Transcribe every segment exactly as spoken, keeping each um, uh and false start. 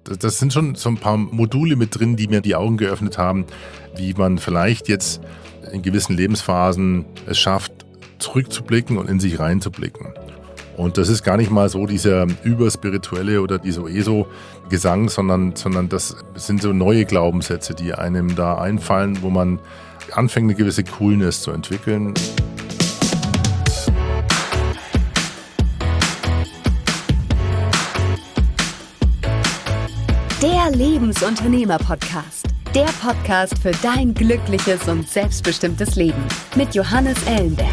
das sind schon so ein paar Module mit drin, die mir die Augen geöffnet haben, wie man vielleicht jetzt in gewissen Lebensphasen es schafft, zurückzublicken und in sich reinzublicken. Und das ist gar nicht mal so dieser überspirituelle oder dieser ESO-Gesang, sondern, sondern das sind so neue Glaubenssätze, die einem da einfallen, wo man anfängt, eine gewisse Coolness zu entwickeln. Der Lebensunternehmer-Podcast. Der Podcast für dein glückliches und selbstbestimmtes Leben mit Johannes Ellenberg.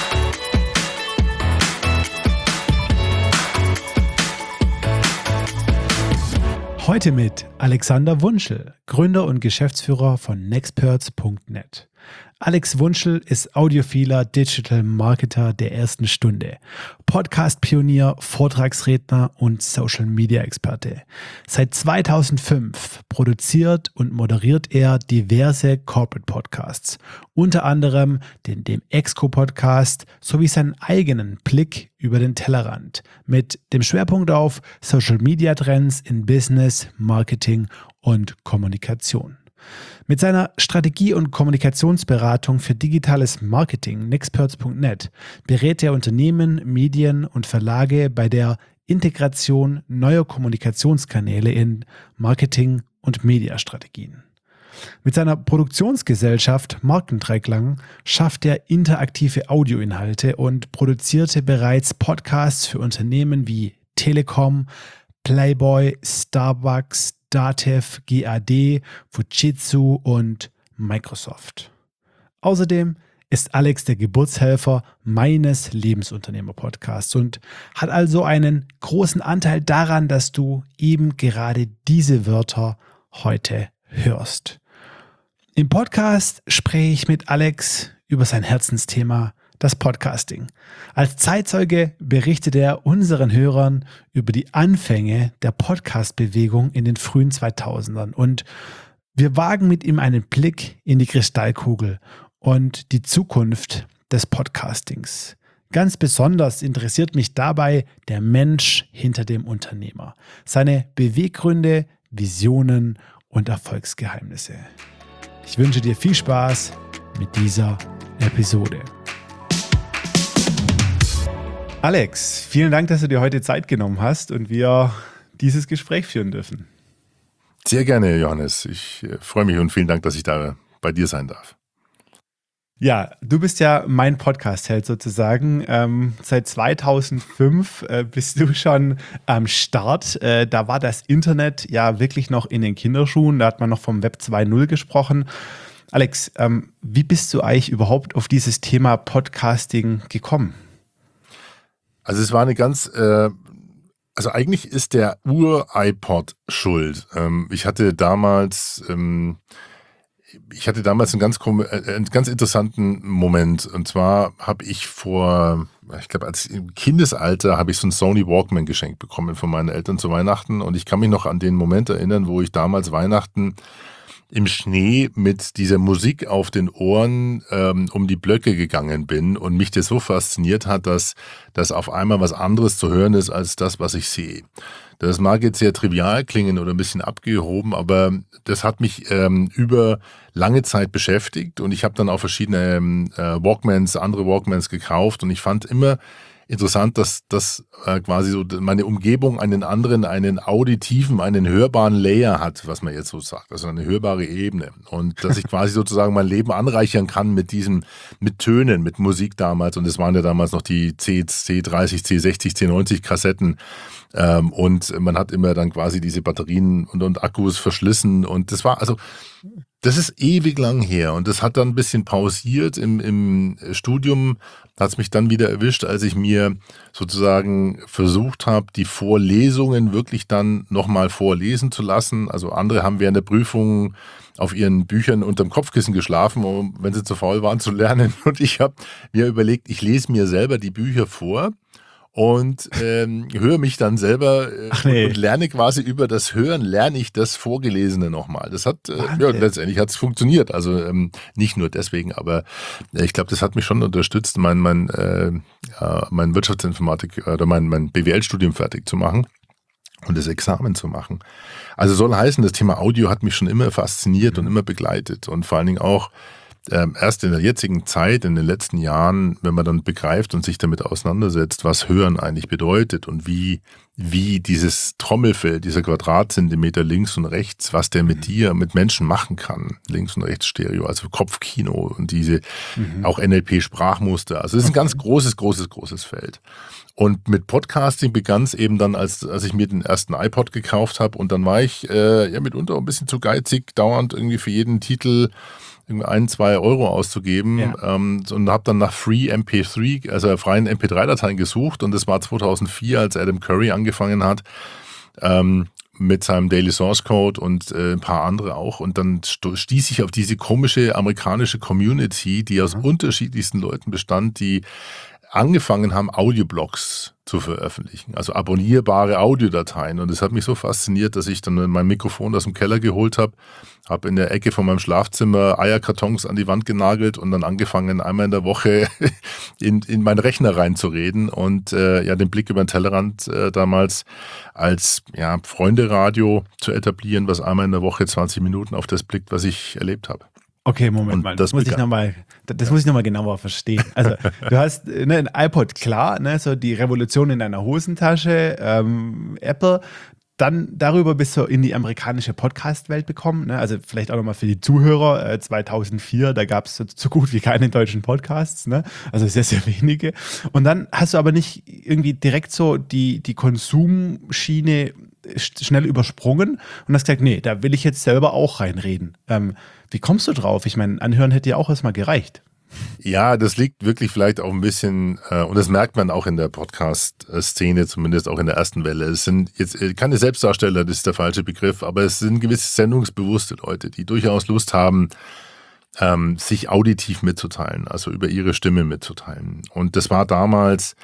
Heute mit Alexander Wunschel, Gründer und Geschäftsführer von nexperts punkt net. Alex Wunschel ist audiophiler Digital Marketer der ersten Stunde, Podcast-Pionier, Vortragsredner und Social-Media-Experte. Seit zweitausendfünf produziert und moderiert er diverse Corporate-Podcasts, unter anderem den Dem-Exco-Podcast sowie seinen eigenen Blick über den Tellerrand mit dem Schwerpunkt auf Social-Media-Trends in Business, Marketing und Kommunikation. Mit seiner Strategie- und Kommunikationsberatung für digitales Marketing nexperts punkt net berät er Unternehmen, Medien und Verlage bei der Integration neuer Kommunikationskanäle in Marketing- und Mediastrategien. Mit seiner Produktionsgesellschaft Markendreiklang schafft er interaktive Audioinhalte und produzierte bereits Podcasts für Unternehmen wie Telekom, Playboy, Starbucks, Datev, G A D, Fujitsu und Microsoft. Außerdem ist Alex der Geburtshelfer meines Lebensunternehmer-Podcasts und hat also einen großen Anteil daran, dass du eben gerade diese Wörter heute hörst. Im Podcast spreche ich mit Alex über sein Herzensthema, das Podcasting. Als Zeitzeuge berichtet er unseren Hörern über die Anfänge der Podcast-Bewegung in den frühen zweitausendern und wir wagen mit ihm einen Blick in die Kristallkugel und die Zukunft des Podcastings. Ganz besonders interessiert mich dabei der Mensch hinter dem Unternehmer, seine Beweggründe, Visionen und Erfolgsgeheimnisse. Ich wünsche dir viel Spaß mit dieser Episode. Alex, vielen Dank, dass du dir heute Zeit genommen hast und wir dieses Gespräch führen dürfen. Sehr gerne, Johannes. Ich äh, freue mich und vielen Dank, dass ich da bei dir sein darf. Ja, du bist ja mein Podcast-Held sozusagen. Ähm, seit zweitausendfünf äh, bist du schon am Start. Äh, da war das Internet ja wirklich noch in den Kinderschuhen. Da hat man noch vom Web zwei Punkt null gesprochen. Alex, ähm, wie bist du eigentlich überhaupt auf dieses Thema Podcasting gekommen? Also es war eine ganz, äh, also eigentlich ist der Ur-iPod schuld. Ähm, ich hatte damals, ähm, ich hatte damals einen ganz, äh, einen ganz interessanten Moment. Und zwar habe ich vor, ich glaube als im Kindesalter habe ich so einen Sony Walkman geschenkt bekommen von meinen Eltern zu Weihnachten. Und ich kann mich noch an den Moment erinnern, wo ich damals Weihnachten im Schnee mit dieser Musik auf den Ohren ähm, um die Blöcke gegangen bin und mich das so fasziniert hat, dass, dass auf einmal was anderes zu hören ist als das, was ich sehe. Das mag jetzt sehr trivial klingen oder ein bisschen abgehoben, aber das hat mich ähm, über lange Zeit beschäftigt und ich habe dann auch verschiedene ähm, Walkmans, andere Walkmans gekauft und ich fand immer interessant, dass, dass äh, quasi so meine Umgebung einen anderen, einen auditiven, einen hörbaren Layer hat, was man jetzt so sagt, also eine hörbare Ebene. Und dass ich quasi sozusagen mein Leben anreichern kann mit diesem, mit Tönen, mit Musik damals. Und es waren ja damals noch die C dreißig, C sechzig, C neunzig Kassetten. Ähm, und man hat immer dann quasi diese Batterien und, und Akkus verschlissen. Und das war also, das ist ewig lang her. Und das hat dann ein bisschen pausiert im, im Studium. Hat es mich dann wieder erwischt, als ich mir sozusagen versucht habe, die Vorlesungen wirklich dann nochmal vorlesen zu lassen. Also andere haben während der Prüfung auf ihren Büchern unterm Kopfkissen geschlafen, um, wenn sie zu faul waren zu lernen. Und ich habe mir überlegt, ich lese mir selber die Bücher vor und ähm, höre mich dann selber äh, Ach nee. und lerne quasi über das Hören, lerne ich das Vorgelesene nochmal. Das hat, äh, ja, letztendlich hat es funktioniert. Also ähm, nicht nur deswegen, aber äh, ich glaube, das hat mich schon unterstützt, mein, mein, äh, ja, mein Wirtschaftsinformatik oder mein, mein B W L-Studium fertig zu machen. und das Examen zu machen. Also soll heißen, das Thema Audio hat mich schon immer fasziniert und immer begleitet und vor allen Dingen auch ähm, erst in der jetzigen Zeit, in den letzten Jahren, wenn man dann begreift und sich damit auseinandersetzt, was Hören eigentlich bedeutet und wie, wie dieses Trommelfell, dieser Quadratzentimeter links und rechts, was der mit dir, mit Menschen machen kann, links und rechts Stereo, also Kopfkino und diese mhm. auch N L P-Sprachmuster. Also es ist ein ganz großes, großes, großes Feld. Und mit Podcasting begann es eben dann, als, als ich mir den ersten iPod gekauft habe und dann war ich äh, ja mitunter ein bisschen zu geizig, dauernd irgendwie für jeden Titel irgendwie ein, zwei Euro auszugeben ja. ähm, und habe dann nach Free M P drei, also freien M P drei Dateien gesucht und das war zweitausendvier, als Adam Curry angefangen hat ähm, mit seinem Daily Source Code und äh, ein paar andere auch und dann stieß ich auf diese komische amerikanische Community, die aus mhm. unterschiedlichsten Leuten bestand, die angefangen haben, Audioblogs zu veröffentlichen, also abonnierbare Audiodateien. Und das hat mich so fasziniert, dass ich dann mein Mikrofon aus dem Keller geholt habe, habe in der Ecke von meinem Schlafzimmer Eierkartons an die Wand genagelt und dann angefangen, einmal in der Woche in, in meinen Rechner reinzureden und äh, ja den Blick über den Tellerrand äh, damals als ja, Freunde-Radio zu etablieren, was einmal in der Woche zwanzig Minuten auf das blickt, was ich erlebt habe. Okay, Moment und mal, das, das muss ich nochmal, das muss ich nochmal genauer verstehen. Also du hast ne, ein iPod, klar, ne, so die Revolution in deiner Hosentasche, ähm, Apple, dann darüber bist du in die amerikanische Podcast-Welt gekommen, ne? Also vielleicht auch nochmal für die Zuhörer, äh, zweitausendvier, da gab es so, so gut wie keine deutschen Podcasts, ne? Also sehr, sehr wenige. Und dann hast du aber nicht irgendwie direkt so die, die Konsumschiene schnell übersprungen und hast gesagt, nee, da will ich jetzt selber auch reinreden. Ähm, wie kommst du drauf? Ich meine, anhören hätte ja auch erstmal gereicht. Ja, das liegt wirklich vielleicht auch ein bisschen, äh, und das merkt man auch in der Podcast-Szene, zumindest auch in der ersten Welle. Es sind jetzt keine Selbstdarsteller, das ist der falsche Begriff, aber es sind gewisse sendungsbewusste Leute, die durchaus Lust haben, ähm, sich auditiv mitzuteilen, also über ihre Stimme mitzuteilen. Und das war damals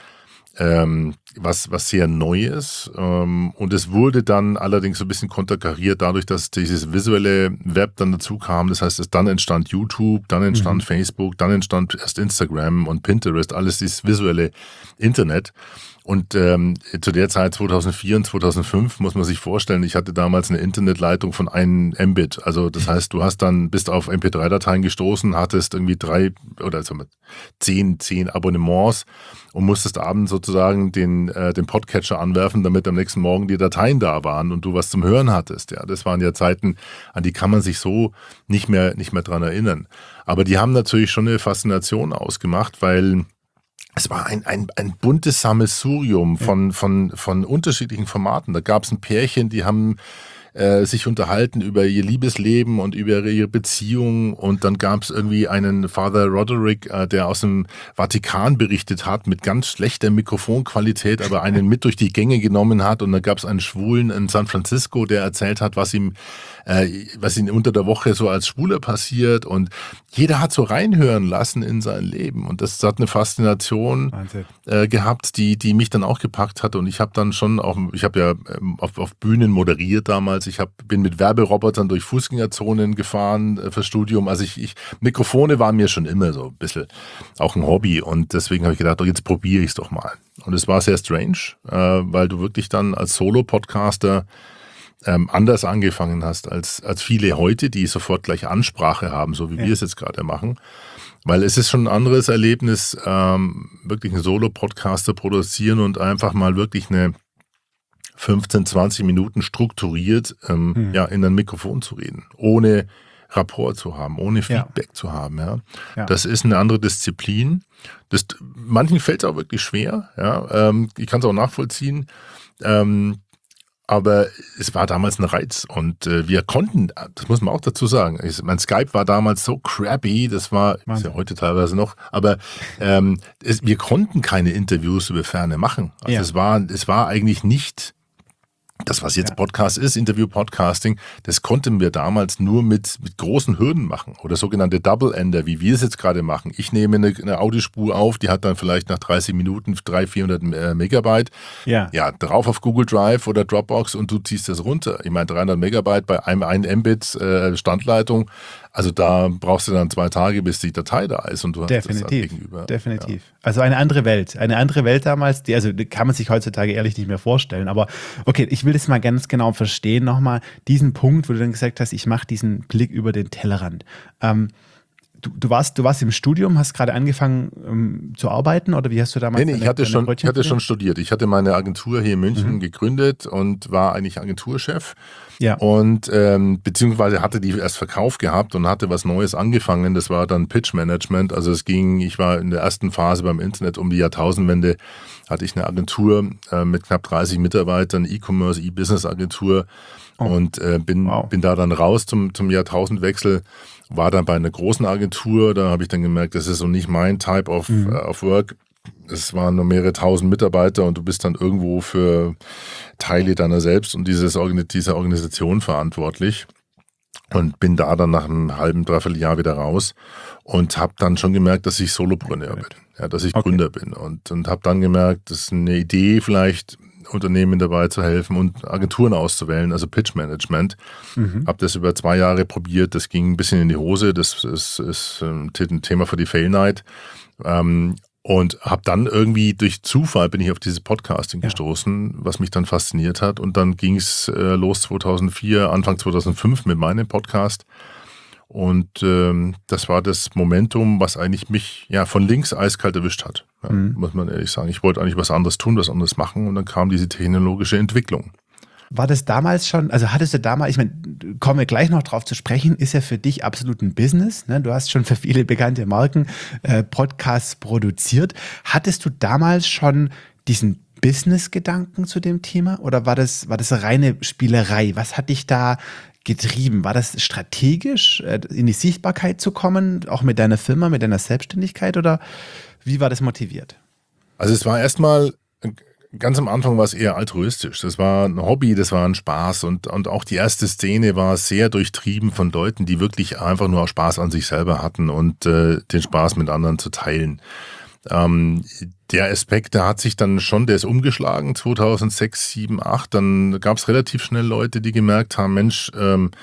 ähm, was, was sehr Neues. Ähm, und es wurde dann allerdings so ein bisschen konterkariert dadurch, dass dieses visuelle Web dann dazu kam. Das heißt, es dann entstand YouTube, dann entstand mhm. Facebook, dann entstand erst Instagram und Pinterest, alles dieses visuelle Internet. Und ähm, zu der Zeit zweitausendvier und zweitausendfünf muss man sich vorstellen, ich hatte damals eine Internetleitung von einem Mbit. Also das heißt, du hast dann, bist auf M P drei Dateien gestoßen, hattest irgendwie drei oder sagen wir, zehn, zehn Abonnements und musstest abends sozusagen den, äh, den Podcatcher anwerfen, damit am nächsten Morgen die Dateien da waren und du was zum Hören hattest. Ja, das waren ja Zeiten, an die kann man sich so nicht mehr, nicht mehr dran erinnern. Aber die haben natürlich schon eine Faszination ausgemacht, weil es war ein, ein, ein buntes Sammelsurium von, von, von unterschiedlichen Formaten. Da gab es ein Pärchen, die haben äh, sich unterhalten über ihr Liebesleben und über ihre Beziehung. Und dann gab es irgendwie einen Father Roderick, äh, der aus dem Vatikan berichtet hat, mit ganz schlechter Mikrofonqualität, aber einen mit durch die Gänge genommen hat. Und dann gab es einen Schwulen in San Francisco, der erzählt hat, was ihm äh, was ihm unter der Woche so als Schwuler passiert. Und jeder hat so reinhören lassen in sein Leben. Und das hat eine Faszination äh, gehabt, die, die mich dann auch gepackt hat. Und ich habe dann schon auch, ich habe ja ähm, auf, auf Bühnen moderiert damals. Ich hab, bin mit Werberobotern durch Fußgängerzonen gefahren äh, fürs Studium. Also ich, ich, Mikrofone waren mir schon immer so ein bisschen auch ein Hobby. Und deswegen habe ich gedacht, oh, jetzt probiere ich es doch mal. Und es war sehr strange, äh, weil du wirklich dann als Solo-Podcaster Ähm, anders angefangen hast als, als viele heute, die sofort gleich Ansprache haben, so wie ja. wir es jetzt gerade machen. Weil es ist schon ein anderes Erlebnis, ähm, wirklich einen Solo-Podcaster produzieren und einfach mal wirklich eine fünfzehn, zwanzig Minuten strukturiert ähm, mhm. ja, in ein Mikrofon zu reden, ohne Rapport zu haben, ohne Feedback ja. zu haben. Ja. ja. Das ist eine andere Disziplin. Das, manchen fällt es auch wirklich schwer. Ja. Ähm, ich kann es auch nachvollziehen. Ähm, Aber es war damals ein Reiz und äh, wir konnten, das muss man auch dazu sagen, ich, mein Skype war damals so crappy, das war, ist ja heute teilweise noch, aber ähm, es, wir konnten keine Interviews über Ferne machen. Also ja. es war, es war eigentlich nicht das, was jetzt ja. Podcast ist, Interview-Podcasting, das konnten wir damals nur mit, mit großen Hürden machen oder sogenannte Double-Ender, wie wir es jetzt gerade machen. Ich nehme eine, eine Audiospur auf, die hat dann vielleicht nach dreißig Minuten dreihundert, vierhundert Megabyte. Ja. ja, drauf auf Google Drive oder Dropbox und du ziehst das runter. Ich meine, dreihundert Megabyte bei einem ein Mbit äh, Standleitung, Also da brauchst du dann zwei Tage, bis die Datei da ist und du hast definitiv, das gegenüber. Definitiv. Ja. Also eine andere Welt. Eine andere Welt damals, die, also die kann man sich heutzutage ehrlich nicht mehr vorstellen. Aber okay, ich will das mal ganz genau verstehen nochmal. Diesen Punkt, wo du dann gesagt hast, ich mache diesen Blick über den Tellerrand. Ähm, Du, du, warst, du warst im Studium, hast gerade angefangen um, zu arbeiten oder wie hast du damals? Nee, nee, ich hatte, schon, ich hatte schon studiert. Ich hatte meine Agentur hier in München mhm. gegründet und war eigentlich Agenturchef. Ja. Und ähm, beziehungsweise hatte die erst verkauft gehabt und hatte was Neues angefangen. Das war dann Pitch Management. Also es ging, ich war in der ersten Phase beim Internet um die Jahrtausendwende, hatte ich eine Agentur äh, mit knapp dreißig Mitarbeitern, E-Commerce, E-Business-Agentur oh. und äh, bin, wow. bin da dann raus zum, zum Jahrtausendwechsel. War dann bei einer großen Agentur, da habe ich dann gemerkt, das ist so nicht mein Type of, mhm. uh, of Work. Es waren nur mehrere tausend Mitarbeiter und du bist dann irgendwo für Teile deiner selbst und dieses, dieser Organisation verantwortlich. Und bin da dann nach einem halben, dreiviertel Jahr wieder raus und habe dann schon gemerkt, dass ich Solopreneur bin, ja, dass ich okay. Gründer bin. Und, und habe dann gemerkt, das ist eine Idee vielleicht, Unternehmen dabei zu helfen und Agenturen auszuwählen, also Pitch Management. Mhm. Habe das über zwei Jahre probiert, das ging ein bisschen in die Hose, das ist, ist ein Thema für die Fail Night. Ähm, und habe dann irgendwie durch Zufall bin ich auf dieses Podcasting ja. gestoßen, was mich dann fasziniert hat. Und dann ging es äh, los zweitausendvier, Anfang zweitausendfünf mit meinem Podcast. Und ähm, das war das Momentum, was eigentlich mich ja von links eiskalt erwischt hat, ja, mhm. muss man ehrlich sagen. Ich wollte eigentlich was anderes tun, was anderes machen und dann kam diese technologische Entwicklung. War das damals schon, also hattest du damals, ich meine, kommen wir gleich noch drauf zu sprechen, ist ja für dich absolut ein Business, ne? Du hast schon für viele bekannte Marken äh, Podcasts produziert. Hattest du damals schon diesen Business-Gedanken zu dem Thema oder war das, war das reine Spielerei? Was hat dich da getrieben? War das strategisch, in die Sichtbarkeit zu kommen, auch mit deiner Firma, mit deiner Selbstständigkeit oder wie war das motiviert? Also es war erstmal, ganz am Anfang war es eher altruistisch. Das war ein Hobby, das war ein Spaß und, und auch die erste Szene war sehr durchtrieben von Leuten, die wirklich einfach nur Spaß an sich selber hatten und äh, den Spaß mit anderen zu teilen. Ähm, der Aspekt, der hat sich dann schon, der ist umgeschlagen, zweitausendsechs, sieben, acht, dann gab es relativ schnell Leute, die gemerkt haben, Mensch, ähm,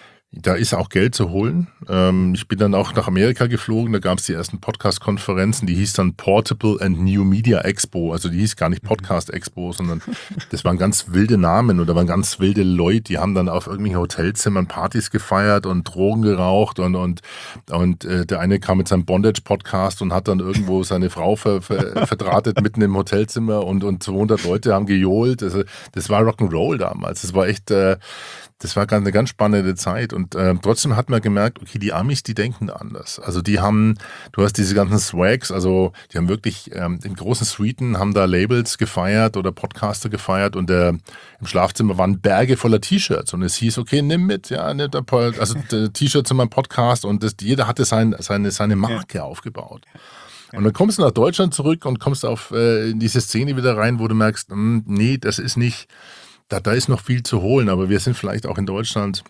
da ist auch Geld zu holen. Ähm, ich bin dann auch nach Amerika geflogen, da gab es die ersten Podcast-Konferenzen, die hieß dann Portable and New Media Expo, also die hieß gar nicht Podcast Expo, sondern das waren ganz wilde Namen oder waren ganz wilde Leute, die haben dann auf irgendwelchen Hotelzimmern Partys gefeiert und Drogen geraucht und, und, und äh, der eine kam mit seinem Bondage-Podcast und hat dann irgendwo seine Frau ver, ver, verdrahtet mitten im Hotelzimmer und, und zweihundert Leute haben gejohlt. Das, das war Rock'n'Roll damals, das war echt... Äh, Das war eine ganz spannende Zeit und äh, trotzdem hat man gemerkt, okay, die Amis, die denken anders. Also die haben, du hast diese ganzen Swags, also die haben wirklich ähm, in großen Suiten, haben da Labels gefeiert oder Podcaster gefeiert und der, im Schlafzimmer waren Berge voller T-Shirts und es hieß, okay, nimm mit, ja, nimm da, also T-Shirt zu meinem Podcast und das, jeder hatte sein, seine, seine Marke ja. aufgebaut. Und dann kommst du nach Deutschland zurück und kommst auf äh, in diese Szene wieder rein, wo du merkst, mh, nee, das ist nicht... Da, da ist noch viel zu holen, aber wir sind vielleicht auch in Deutschland,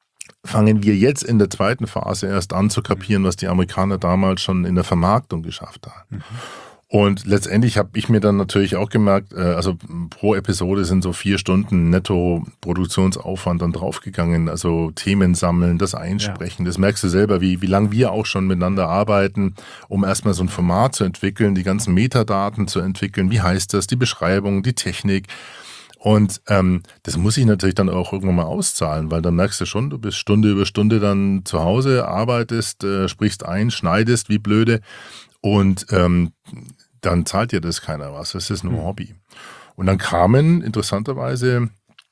fangen wir jetzt in der zweiten Phase erst an zu kapieren, was die Amerikaner damals schon in der Vermarktung geschafft haben. Mhm. Und letztendlich habe ich mir dann natürlich auch gemerkt, also pro Episode sind so vier Stunden netto Produktionsaufwand dann draufgegangen, also Themen sammeln, das Einsprechen, ja. Das merkst du selber, wie, wie lange wir auch schon miteinander arbeiten, um erstmal so ein Format zu entwickeln, die ganzen Metadaten zu entwickeln, wie heißt das, die Beschreibung, die Technik. Und ähm, das muss ich natürlich dann auch irgendwann mal auszahlen, weil dann merkst du schon, du bist Stunde über Stunde dann zu Hause, arbeitest, äh, sprichst ein, schneidest wie blöde und ähm, dann zahlt dir das keiner was. Das ist nur ein Hobby. Und dann kamen interessanterweise,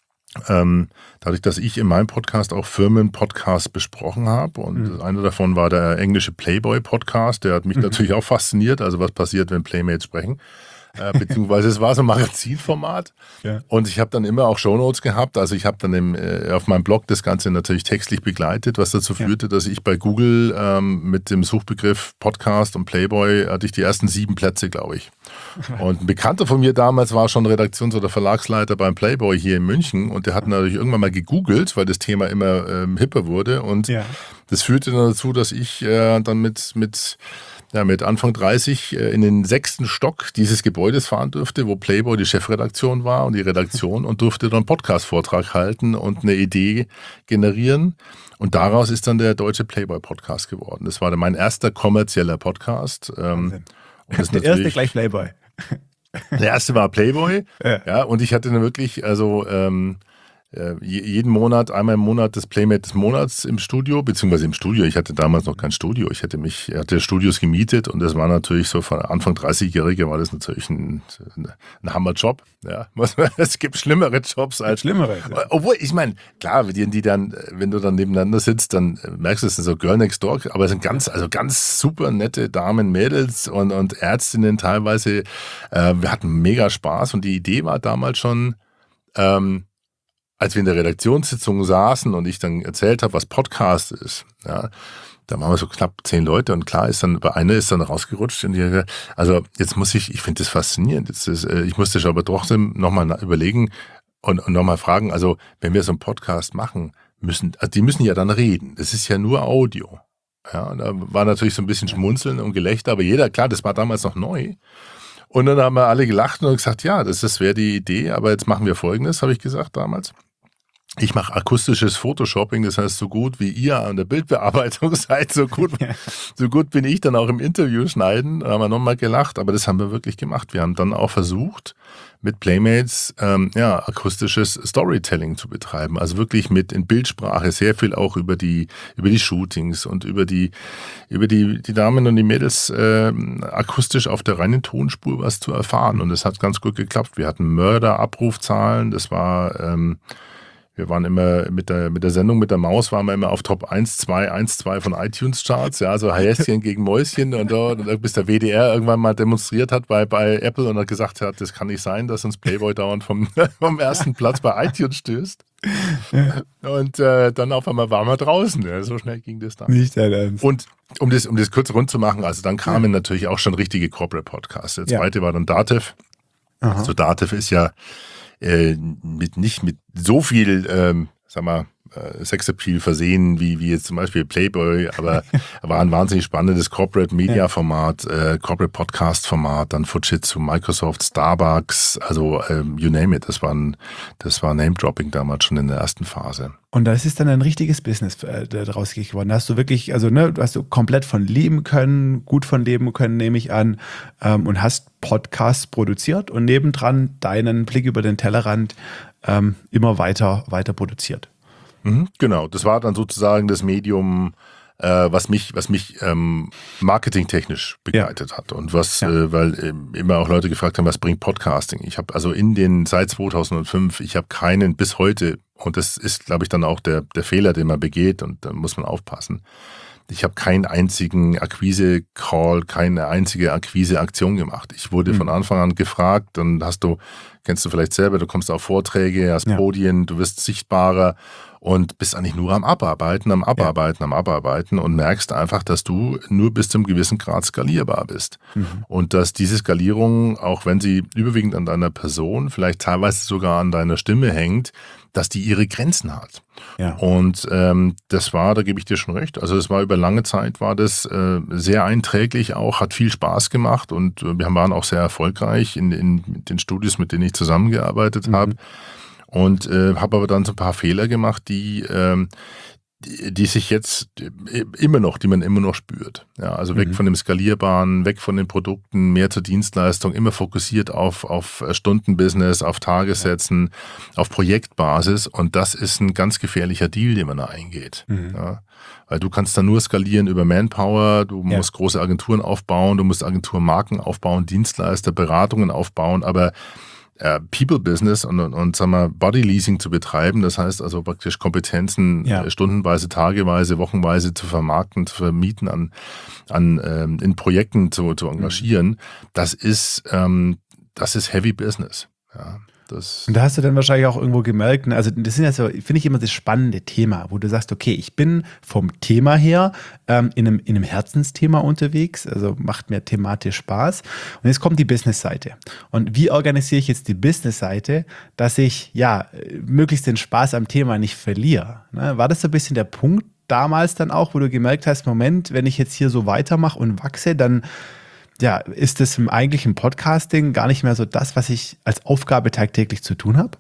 ähm, dadurch, dass ich in meinem Podcast auch Firmen-Podcasts besprochen habe und mhm. einer davon war der englische Playboy-Podcast, der hat mich mhm. natürlich auch fasziniert, also was passiert, wenn Playmates sprechen. Äh, beziehungsweise es war so ein Magazinformat ja. Und ich habe dann immer auch Shownotes gehabt, also ich habe dann im, äh, auf meinem Blog das Ganze natürlich textlich begleitet, was dazu führte, ja. dass ich bei Google ähm, mit dem Suchbegriff Podcast und Playboy hatte ich die ersten sieben Plätze, glaube ich. Und ein Bekannter von mir damals war schon Redaktions- oder Verlagsleiter beim Playboy hier in München und der hat natürlich irgendwann mal gegoogelt, weil das Thema immer ähm, hipper wurde und ja. das führte dann dazu, dass ich äh, dann mit, mit ja, mit Anfang dreißig äh, in den sechsten Stock dieses Gebäudes fahren durfte, wo Playboy die Chefredaktion war und die Redaktion und durfte dann einen Podcast-Vortrag halten und eine Idee generieren. Und daraus ist dann der deutsche Playboy-Podcast geworden. Das war dann mein erster kommerzieller Podcast. Ähm, und das der erste gleich Playboy. Der erste war Playboy. Ja. Ja, und ich hatte dann wirklich, also ähm, jeden Monat, einmal im Monat das Playmate des Monats im Studio, beziehungsweise im Studio. Ich hatte damals noch kein Studio. Ich hatte mich, hatte Studios gemietet und das war natürlich so von Anfang dreißigjährige war das natürlich ein, ein Hammerjob. Ja, es gibt schlimmere Jobs als schlimmere. Ja. Obwohl, ich meine, klar, die, die dann, wenn du dann nebeneinander sitzt, dann merkst du, es sind so Girl Next Door, aber es sind ganz, also ganz super nette Damen, Mädels und, und Ärztinnen teilweise. Äh, wir hatten mega Spaß und die Idee war damals schon, ähm, als wir in der Redaktionssitzung saßen und ich dann erzählt habe, was Podcast ist, ja, da waren wir so knapp zehn Leute und klar ist dann, bei einer ist dann rausgerutscht und die, also jetzt muss ich, ich finde das faszinierend, jetzt ist, ich musste aber trotzdem nochmal überlegen und, und nochmal fragen, also wenn wir so einen Podcast machen, müssen, also die müssen ja dann reden, das ist ja nur Audio, ja, da war natürlich so ein bisschen Schmunzeln und Gelächter, aber jeder, klar, das war damals noch neu. Und dann haben wir alle gelacht und gesagt, ja, das, das wäre die Idee, aber jetzt machen wir Folgendes, habe ich gesagt damals. Ich mache akustisches Photoshopping, das heißt, so gut wie ihr an der Bildbearbeitung seid, so gut, so gut bin ich dann auch im Interview schneiden. Da haben wir nochmal gelacht, aber das haben wir wirklich gemacht. Wir haben dann auch versucht, mit Playmates ähm, ja, akustisches Storytelling zu betreiben. Also wirklich mit in Bildsprache sehr viel auch über die, über die Shootings und über die, über die, die Damen und die Mädels äh, akustisch auf der reinen Tonspur was zu erfahren. Und das hat ganz gut geklappt. Wir hatten Mörder-Abrufzahlen, das war... Ähm, Wir waren immer mit der, mit der Sendung mit der Maus, waren wir immer auf Top eins, zwei, eins, zwei von iTunes-Charts, ja, so Häschen gegen Mäuschen und, und bis der W D R irgendwann mal demonstriert hat bei, bei Apple und hat gesagt hat, das kann nicht sein, dass uns Playboy dauernd vom, vom ersten Platz bei iTunes stößt. Ja. Und äh, dann auf einmal waren wir draußen, ja, so schnell ging das dann. Nicht dein Ernst. Und um das, um das kurz rund zu machen, also dann kamen ja. natürlich auch schon richtige Corporate-Podcasts. Der zweite ja. war dann Datev. Aha. Also Datev ist ja Äh, mit nicht mit so viel, ähm, sag mal, äh, Sexappeal versehen wie, wie jetzt zum Beispiel Playboy, aber war ein wahnsinnig spannendes Corporate Media Format, äh, Corporate Podcast Format, dann Fujitsu, Microsoft, Starbucks, also ähm, you name it, das war ein, das war Name-Dropping damals schon in der ersten Phase. Und das ist dann ein richtiges Business äh, daraus geworden. Da hast du wirklich, also ne, du hast du komplett von leben können, gut von leben können, nehme ich an, ähm, und hast Podcasts produziert und nebendran deinen Blick über den Tellerrand ähm, immer weiter, weiter produziert. Mhm, genau, das war dann sozusagen das Medium, äh, was mich, was mich ähm, marketingtechnisch begleitet ja. hat und was, ja. äh, weil äh, immer auch Leute gefragt haben, was bringt Podcasting? Ich habe also in den seit zweitausendfünf, ich habe keinen bis heute, und das ist, glaube ich, dann auch der der Fehler, den man begeht, und da muss man aufpassen. Ich habe keinen einzigen Akquise-Call, keine einzige Akquise-Aktion gemacht. Ich wurde mhm. von Anfang an gefragt, dann hast du, kennst du vielleicht selber, du kommst auf Vorträge, hast ja. Podien, du wirst sichtbarer und bist eigentlich nur am Abarbeiten, am Abarbeiten, ja. am Abarbeiten und merkst einfach, dass du nur bis zum gewissen Grad skalierbar bist. Mhm. Und dass diese Skalierung, auch wenn sie überwiegend an deiner Person, vielleicht teilweise sogar an deiner Stimme hängt, dass die ihre Grenzen hat. Ja. Und ähm, das war, da gebe ich dir schon recht, also es war über lange Zeit, war das äh, sehr einträglich auch, hat viel Spaß gemacht und äh, wir waren auch sehr erfolgreich in, in den Studios, mit denen ich zusammengearbeitet mhm. habe. Und äh, habe aber dann so ein paar Fehler gemacht, die, ähm, die, die sich jetzt immer noch, die man immer noch spürt. Ja, also weg mhm. von dem Skalierbaren, weg von den Produkten, mehr zur Dienstleistung, immer fokussiert auf, auf Stundenbusiness, auf Tagessätzen, ja. auf Projektbasis. Und das ist ein ganz gefährlicher Deal, den man da eingeht. Mhm. Ja, weil du kannst dann nur skalieren über Manpower, du ja. musst große Agenturen aufbauen, du musst Agenturmarken aufbauen, Dienstleister, Beratungen aufbauen, aber People-Business und, und, und sagen wir, Body-Leasing zu betreiben, das heißt also praktisch Kompetenzen ja. stundenweise, tageweise, wochenweise zu vermarkten, zu vermieten, an, an ähm, in Projekten zu, zu engagieren, mhm. das ist ähm, das ist Heavy Business. Ja. Das und da hast du dann wahrscheinlich auch irgendwo gemerkt, also das sind ja so, finde ich immer das spannende Thema, wo du sagst, okay, ich bin vom Thema her ähm, in, einem, in einem Herzensthema unterwegs, also macht mir thematisch Spaß. Und jetzt kommt die Business-Seite. Und wie organisiere ich jetzt die Business-Seite, dass ich ja möglichst den Spaß am Thema nicht verliere? Ne? War das so ein bisschen der Punkt, damals dann auch, wo du gemerkt hast, Moment, wenn ich jetzt hier so weitermache und wachse, dann ja, ist das im eigentlichen Podcasting gar nicht mehr so das, was ich als Aufgabe tagtäglich zu tun habe?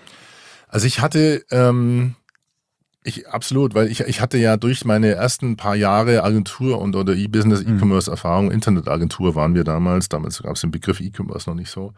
Also ich hatte, ähm, ich absolut, weil ich, ich hatte ja durch meine ersten paar Jahre Agentur und oder E-Business, mhm. E-Commerce-Erfahrung, Internetagentur waren wir damals, damals gab es den Begriff E-Commerce noch nicht so,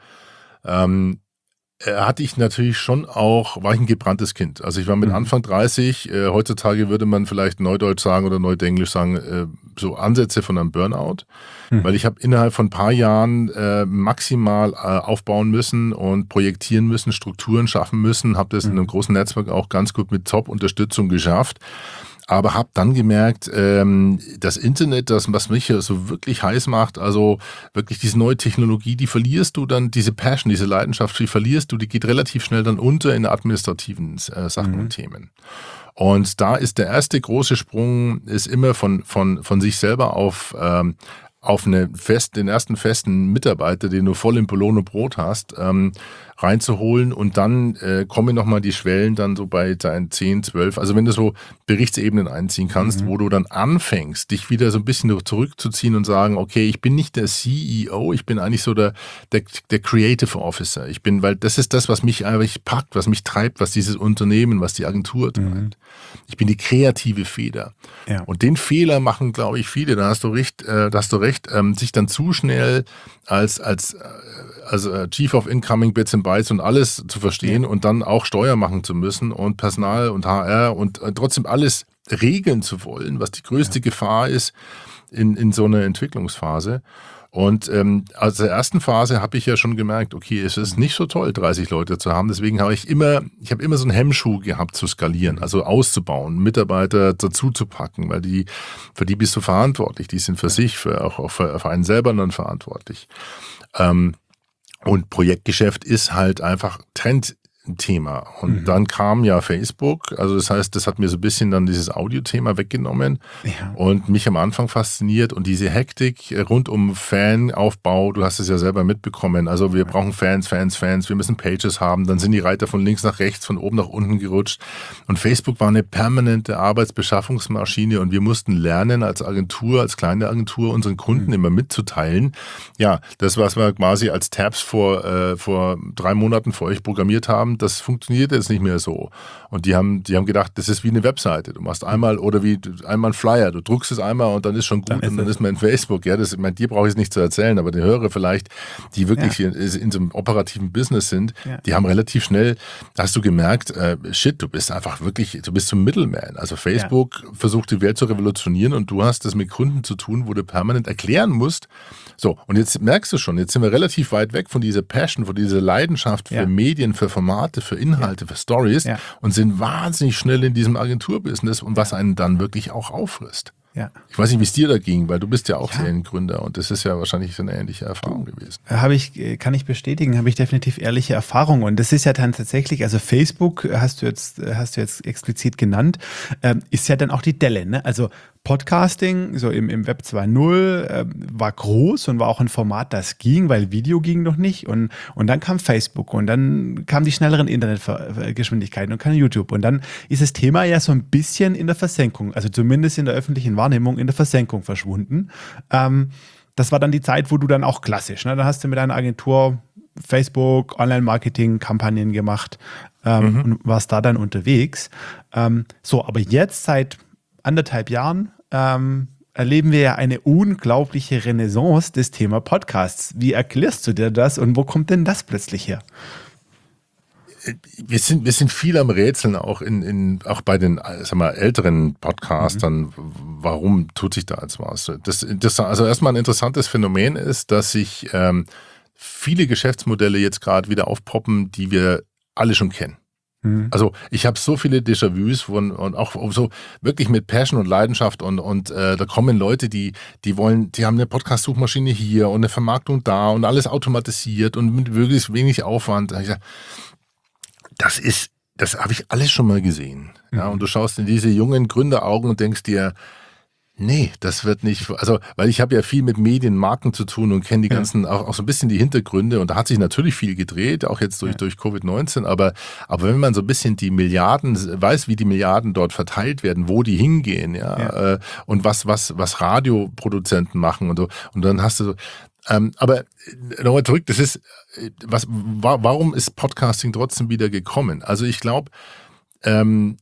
ähm, hatte ich natürlich schon auch, war ich ein gebranntes Kind. Also ich war mit mhm. Anfang dreißig, äh, heutzutage würde man vielleicht Neudeutsch sagen oder Neudenglisch sagen, äh, so Ansätze von einem Burnout, mhm. weil ich habe innerhalb von ein paar Jahren äh, maximal äh, aufbauen müssen und projektieren müssen, Strukturen schaffen müssen, habe das mhm. in einem großen Netzwerk auch ganz gut mit Top-Unterstützung geschafft. Aber habe dann gemerkt, ähm, das Internet, das, was mich ja so wirklich heiß macht, also wirklich diese neue Technologie, die verlierst du dann, diese Passion, diese Leidenschaft, die verlierst du, die geht relativ schnell dann unter in administrativen äh, Sachen mhm. und Themen. Und da ist der erste große Sprung, ist immer von, von, von sich selber auf, ähm, auf eine fest, den ersten festen Mitarbeiter, den du voll im Polono Brot hast, ähm, reinzuholen und dann äh, kommen nochmal die Schwellen dann so bei deinen zehn, zwölf, also wenn du so Berichtsebenen einziehen kannst, mhm. wo du dann anfängst, dich wieder so ein bisschen zurückzuziehen und sagen, okay, ich bin nicht der C E O, ich bin eigentlich so der, der, der Creative Officer. Ich bin, weil das ist das, was mich eigentlich packt, was mich treibt, was dieses Unternehmen, was die Agentur treibt. Mhm. Ich bin die kreative Feder. Ja. Und den Fehler machen, glaube ich, viele, da hast du recht, äh, da hast du recht, ähm, sich dann zu schnell als, als, als äh, Chief of Incoming Bits and Bytes und alles zu verstehen ja. und dann auch Steuer machen zu müssen und Personal und H R und äh, trotzdem alles regeln zu wollen, was die größte ja. Gefahr ist in, in so einer Entwicklungsphase. Und ähm, aus der ersten Phase habe ich ja schon gemerkt, okay, es ist nicht so toll, dreißig Leute zu haben. Deswegen habe ich immer, ich habe immer so einen Hemmschuh gehabt zu skalieren, also auszubauen, Mitarbeiter dazu zu packen, weil die, für die bist du verantwortlich. Die sind für ja. sich, für, auch, auch für, für einen selber dann verantwortlich. Ähm, und Projektgeschäft ist halt einfach Trend. Thema. Und mhm. dann kam ja Facebook, also das heißt, das hat mir so ein bisschen dann dieses Audio-Thema weggenommen ja. und mich am Anfang fasziniert und diese Hektik rund um Fanaufbau, du hast es ja selber mitbekommen, also wir brauchen Fans, Fans, Fans, wir müssen Pages haben, dann sind die Reiter von links nach rechts, von oben nach unten gerutscht und Facebook war eine permanente Arbeitsbeschaffungsmaschine und wir mussten lernen als Agentur, als kleine Agentur unseren Kunden mhm. immer mitzuteilen, ja, das, was wir quasi als Tabs vor, äh, vor drei Monaten für euch programmiert haben, das funktioniert jetzt nicht mehr so. Und die haben, die haben gedacht, das ist wie eine Webseite. Du machst einmal oder wie einmal ein Flyer, du druckst es einmal und dann ist schon gut dann ist und dann ist man in Facebook. Ja, das, ich meine, dir brauche ich es nicht zu erzählen, aber die Hörer vielleicht, die wirklich ja. in, in so einem operativen Business sind, ja. die haben relativ schnell, da hast du gemerkt, äh, shit, du bist einfach wirklich, du bist so ein Middleman. Also Facebook ja. versucht die Welt zu revolutionieren und du hast das mit Kunden zu tun, wo du permanent erklären musst. So, und jetzt merkst du schon, jetzt sind wir relativ weit weg von dieser Passion, von dieser Leidenschaft für ja. Medien, für Formate, für Inhalte, ja. für Stories ja. und sind wahnsinnig schnell in diesem Agenturbusiness und was einen dann wirklich auch auffrisst. Ja. Ich weiß nicht, wie es dir da ging, weil du bist ja auch ja. Seriengründer und das ist ja wahrscheinlich so eine ähnliche Erfahrung gewesen. Habe ich, kann ich bestätigen, habe ich definitiv ehrliche Erfahrungen und das ist ja dann tatsächlich, also Facebook hast du jetzt, hast du jetzt explizit genannt, ähm, ist ja dann auch die Delle, ne? Also Podcasting, so im, im Web zwei Punkt null, äh, war groß und war auch ein Format, das ging, weil Video ging noch nicht und, und dann kam Facebook und dann kamen die schnelleren Internetgeschwindigkeiten und kam YouTube und dann ist das Thema ja so ein bisschen in der Versenkung, also zumindest in der öffentlichen Wahrnehmung in der Versenkung verschwunden. Ähm, das war dann die Zeit, wo du dann auch klassisch, ne? Da hast du mit einer Agentur Facebook, Online-Marketing-Kampagnen gemacht ähm, mhm. und warst da dann unterwegs. Ähm, so, aber jetzt seit anderthalb Jahren ähm, erleben wir ja eine unglaubliche Renaissance des Thema Podcasts. Wie erklärst du dir das und wo kommt denn das plötzlich her? Wir sind, wir sind viel am Rätseln, auch, in, in, auch bei den sag mal, älteren Podcastern. Mhm. Warum tut sich da jetzt was? Das, das, also erstmal ein interessantes Phänomen ist, dass sich ähm, viele Geschäftsmodelle jetzt gerade wieder aufpoppen, die wir alle schon kennen. Also ich habe so viele Déjà-vus von, und auch so wirklich mit Passion und Leidenschaft und, und äh, da kommen Leute, die, die wollen, die haben eine Podcast-Suchmaschine hier und eine Vermarktung da und alles automatisiert und mit wirklich wenig Aufwand. Ich sag, das ist, das habe ich alles schon mal gesehen. Ja, und du schaust in diese jungen Gründeraugen und denkst dir, Nee, das wird nicht, also, weil ich habe ja viel mit Medienmarken zu tun und kenne die ganzen, ja. auch, auch so ein bisschen die Hintergründe, und da hat sich natürlich viel gedreht, auch jetzt durch, ja. durch Covid neunzehn, aber, aber wenn man so ein bisschen die Milliarden, weiß, wie die Milliarden dort verteilt werden, wo die hingehen, ja, ja. Äh, und was, was, was Radioproduzenten machen und so, und dann hast du so, ähm, aber nochmal zurück, das ist, was, wa, warum ist Podcasting trotzdem wieder gekommen? Also ich glaube, ähm,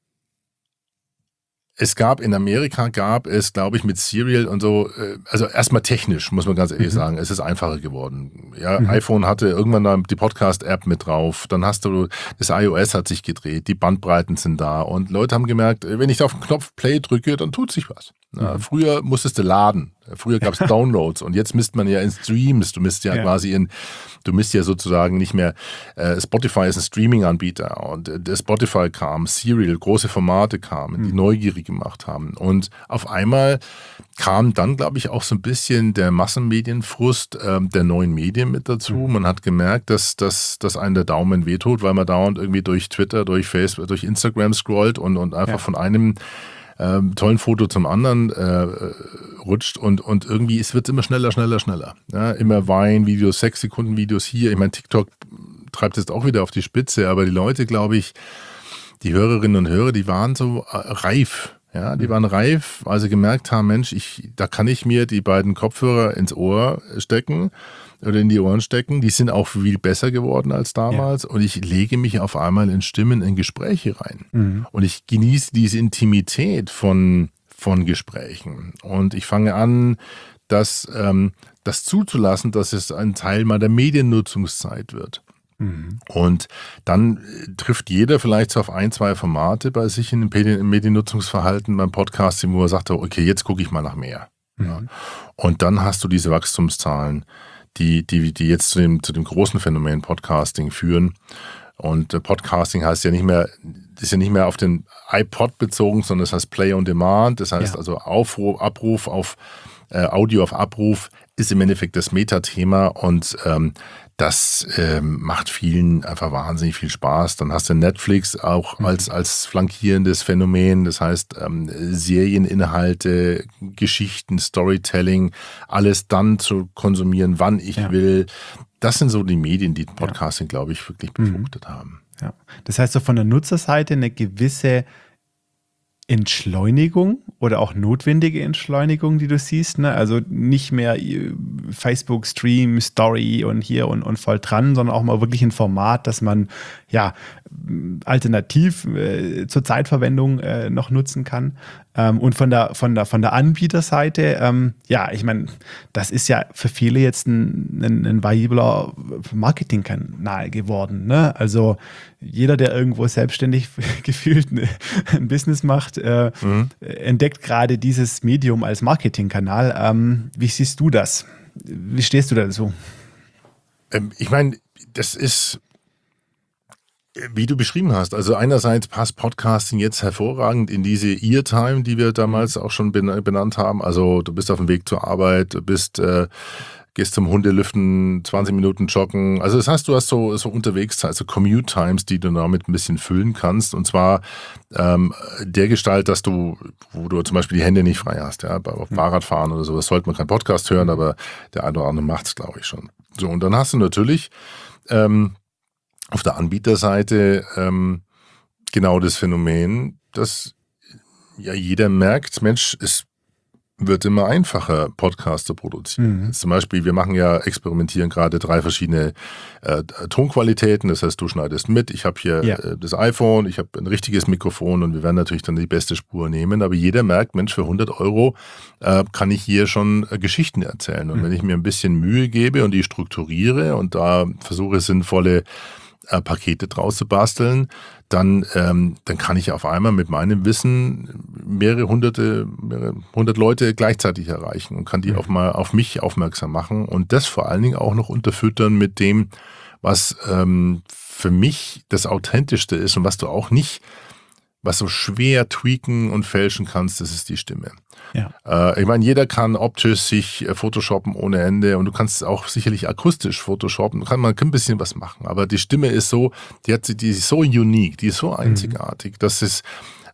es gab in Amerika, gab es, glaube ich, mit Serial und so, also erstmal technisch, muss man ganz ehrlich mhm. sagen, es ist einfacher geworden. Ja, mhm. iPhone hatte irgendwann dann die Podcast-App mit drauf, dann hast du, das iOS hat sich gedreht, die Bandbreiten sind da und Leute haben gemerkt, wenn ich da auf den Knopf Play drücke, dann tut sich was. Ja, mhm. Früher musstest du laden, früher gab es Downloads und jetzt misst man ja in Streams, du misst ja, ja. quasi in, du misst ja sozusagen nicht mehr, äh, Spotify ist ein Streaming-Anbieter und äh, Spotify kam, Serial, große Formate kamen, mhm. die neugierig gemacht haben und auf einmal kam dann, glaube ich, auch so ein bisschen der Massenmedienfrust äh, der neuen Medien mit dazu. Mhm. Man hat gemerkt, dass, dass, dass einem der Daumen wehtut, weil man dauernd irgendwie durch Twitter, durch Facebook, durch Instagram scrollt und, und einfach ja. von einem Ähm, tollen Foto zum anderen äh, rutscht und, und irgendwie, es wird immer schneller, schneller, schneller. Ja, immer Wein-Videos, sechs Sekunden Videos hier. Ich meine, TikTok treibt jetzt auch wieder auf die Spitze, aber die Leute, glaube ich, die Hörerinnen und Hörer, die waren so äh, reif. Ja, die waren reif, weil sie gemerkt haben, Mensch, ich, da kann ich mir die beiden Kopfhörer ins Ohr stecken oder in die Ohren stecken. Die sind auch viel besser geworden als damals ja. und ich lege mich auf einmal in Stimmen, in Gespräche rein. Mhm. Und ich genieße diese Intimität von, von Gesprächen. Und ich fange an, das, ähm, das zuzulassen, dass es ein Teil meiner Mediennutzungszeit wird. Mhm. Und dann trifft jeder vielleicht so auf ein, zwei Formate bei sich in dem Mediennutzungsverhalten beim Podcasting, wo er sagt, okay, jetzt gucke ich mal nach mehr. Mhm. Ja. Und dann hast du diese Wachstumszahlen, die, die, die jetzt zu dem, zu dem großen Phänomen Podcasting führen. Und Podcasting heißt ja nicht mehr, ist ja nicht mehr auf den iPod bezogen, sondern das heißt Play on Demand. Das heißt ja. also Aufruf, Abruf auf äh, Audio auf Abruf ist im Endeffekt das Metathema und ähm, das ähm, macht vielen einfach wahnsinnig viel Spaß. Dann hast du Netflix auch mhm. als, als flankierendes Phänomen. Das heißt, ähm, Serieninhalte, Geschichten, Storytelling, alles dann zu konsumieren, wann ich ja. will. Das sind so die Medien, die Podcasting, ja. glaube ich, wirklich befruchtet mhm. haben. Ja. Das heißt, so von der Nutzerseite eine gewisse Entschleunigung oder auch notwendige Entschleunigung, die du siehst, ne? Also nicht mehr Facebook, Stream, Story und hier und, und voll dran, sondern auch mal wirklich ein Format, das man ja alternativ äh, zur Zeitverwendung äh, noch nutzen kann. Ähm, und von der, von der, von der Anbieterseite, ähm, ja, ich meine, das ist ja für viele jetzt ein, ein, ein variabler Marketingkanal geworden, ne? Also jeder, der irgendwo selbstständig gefühlt ein Business macht, äh, mhm. entdeckt gerade dieses Medium als Marketingkanal. Ähm, wie siehst du das? Wie stehst du dazu? Ähm, ich meine, das ist, wie du beschrieben hast, also einerseits passt Podcasting jetzt hervorragend in diese Ear-Time, die wir damals auch schon benannt haben. Also du bist auf dem Weg zur Arbeit, du bist, äh, gehst zum Hundelüften, zwanzig Minuten joggen. Also das heißt, du hast so, so Unterwegszeit, also Commute-Times, die du damit ein bisschen füllen kannst. Und zwar ähm, der Gestalt, dass du, wo du zum Beispiel die Hände nicht frei hast, ja, beim Fahrradfahren oder so. Das sollte man kein Podcast hören, aber der eine oder andere macht es, glaube ich, schon. So, und dann hast du natürlich ähm, auf der Anbieterseite ähm, genau das Phänomen, dass ja jeder merkt, Mensch, es wird immer einfacher, Podcasts zu produzieren. Mhm. Zum Beispiel, wir machen ja, experimentieren gerade drei verschiedene äh, Tonqualitäten. Das heißt, du schneidest mit, ich habe hier ja. äh, das iPhone, ich habe ein richtiges Mikrofon und wir werden natürlich dann die beste Spur nehmen. Aber jeder merkt, Mensch, für hundert Euro äh, kann ich hier schon äh, Geschichten erzählen. Und mhm. wenn ich mir ein bisschen Mühe gebe und die strukturiere und da versuche, sinnvolle äh, Pakete draus zu basteln, dann, ähm, dann kann ich auf einmal mit meinem Wissen mehrere hunderte, mehrere hundert Leute gleichzeitig erreichen und kann die mhm. auf, mal auf mich aufmerksam machen und das vor allen Dingen auch noch unterfüttern mit dem, was ähm, für mich das Authentischste ist und was du auch nicht, was so schwer tweaken und fälschen kannst, das ist die Stimme. Ja. Äh, ich meine, jeder kann optisch sich äh, photoshoppen ohne Ende und du kannst auch sicherlich akustisch photoshoppen. Kann, man kann ein bisschen was machen, aber die Stimme ist so, die, hat, die ist so unique, die ist so einzigartig, mhm. dass es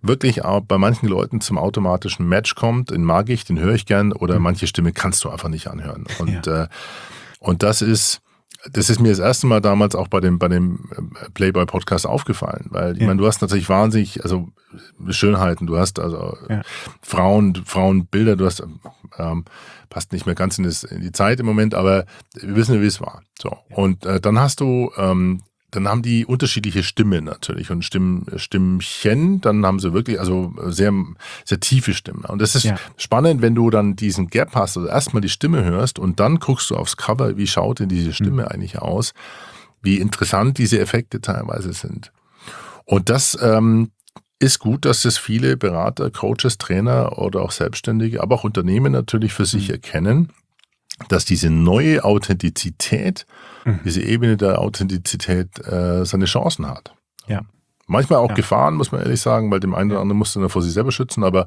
wirklich auch bei manchen Leuten zum automatischen Match kommt, den mag ich, den höre ich gern, oder mhm. manche Stimme kannst du einfach nicht anhören. Und, ja. äh, und das ist, das ist mir das erste Mal damals auch bei dem, bei dem Playboy-Podcast aufgefallen, weil ich ja. meine, du hast natürlich wahnsinnig, also Schönheiten, du hast also ja. Frauen, Frauenbilder, du hast, ähm, passt nicht mehr ganz in, das, in die Zeit im Moment, aber wir wissen ja, wie es war. So. Ja. Und äh, dann hast du, ähm, dann haben die unterschiedliche Stimmen natürlich und Stimm, Stimmchen, dann haben sie wirklich, also sehr, sehr tiefe Stimmen. Und das ist ja. spannend, wenn du dann diesen Gap hast, also erstmal die Stimme hörst und dann guckst du aufs Cover, wie schaut denn diese Stimme mhm. eigentlich aus, wie interessant diese Effekte teilweise sind. Und das ähm, ist gut, dass das viele Berater, Coaches, Trainer oder auch Selbstständige, aber auch Unternehmen natürlich für sich mhm. erkennen, dass diese neue Authentizität, mhm. diese Ebene der Authentizität äh, seine Chancen hat. Ja. Manchmal auch ja. Gefahren, muss man ehrlich sagen, weil dem einen oder anderen musst du dann vor sich selber schützen, aber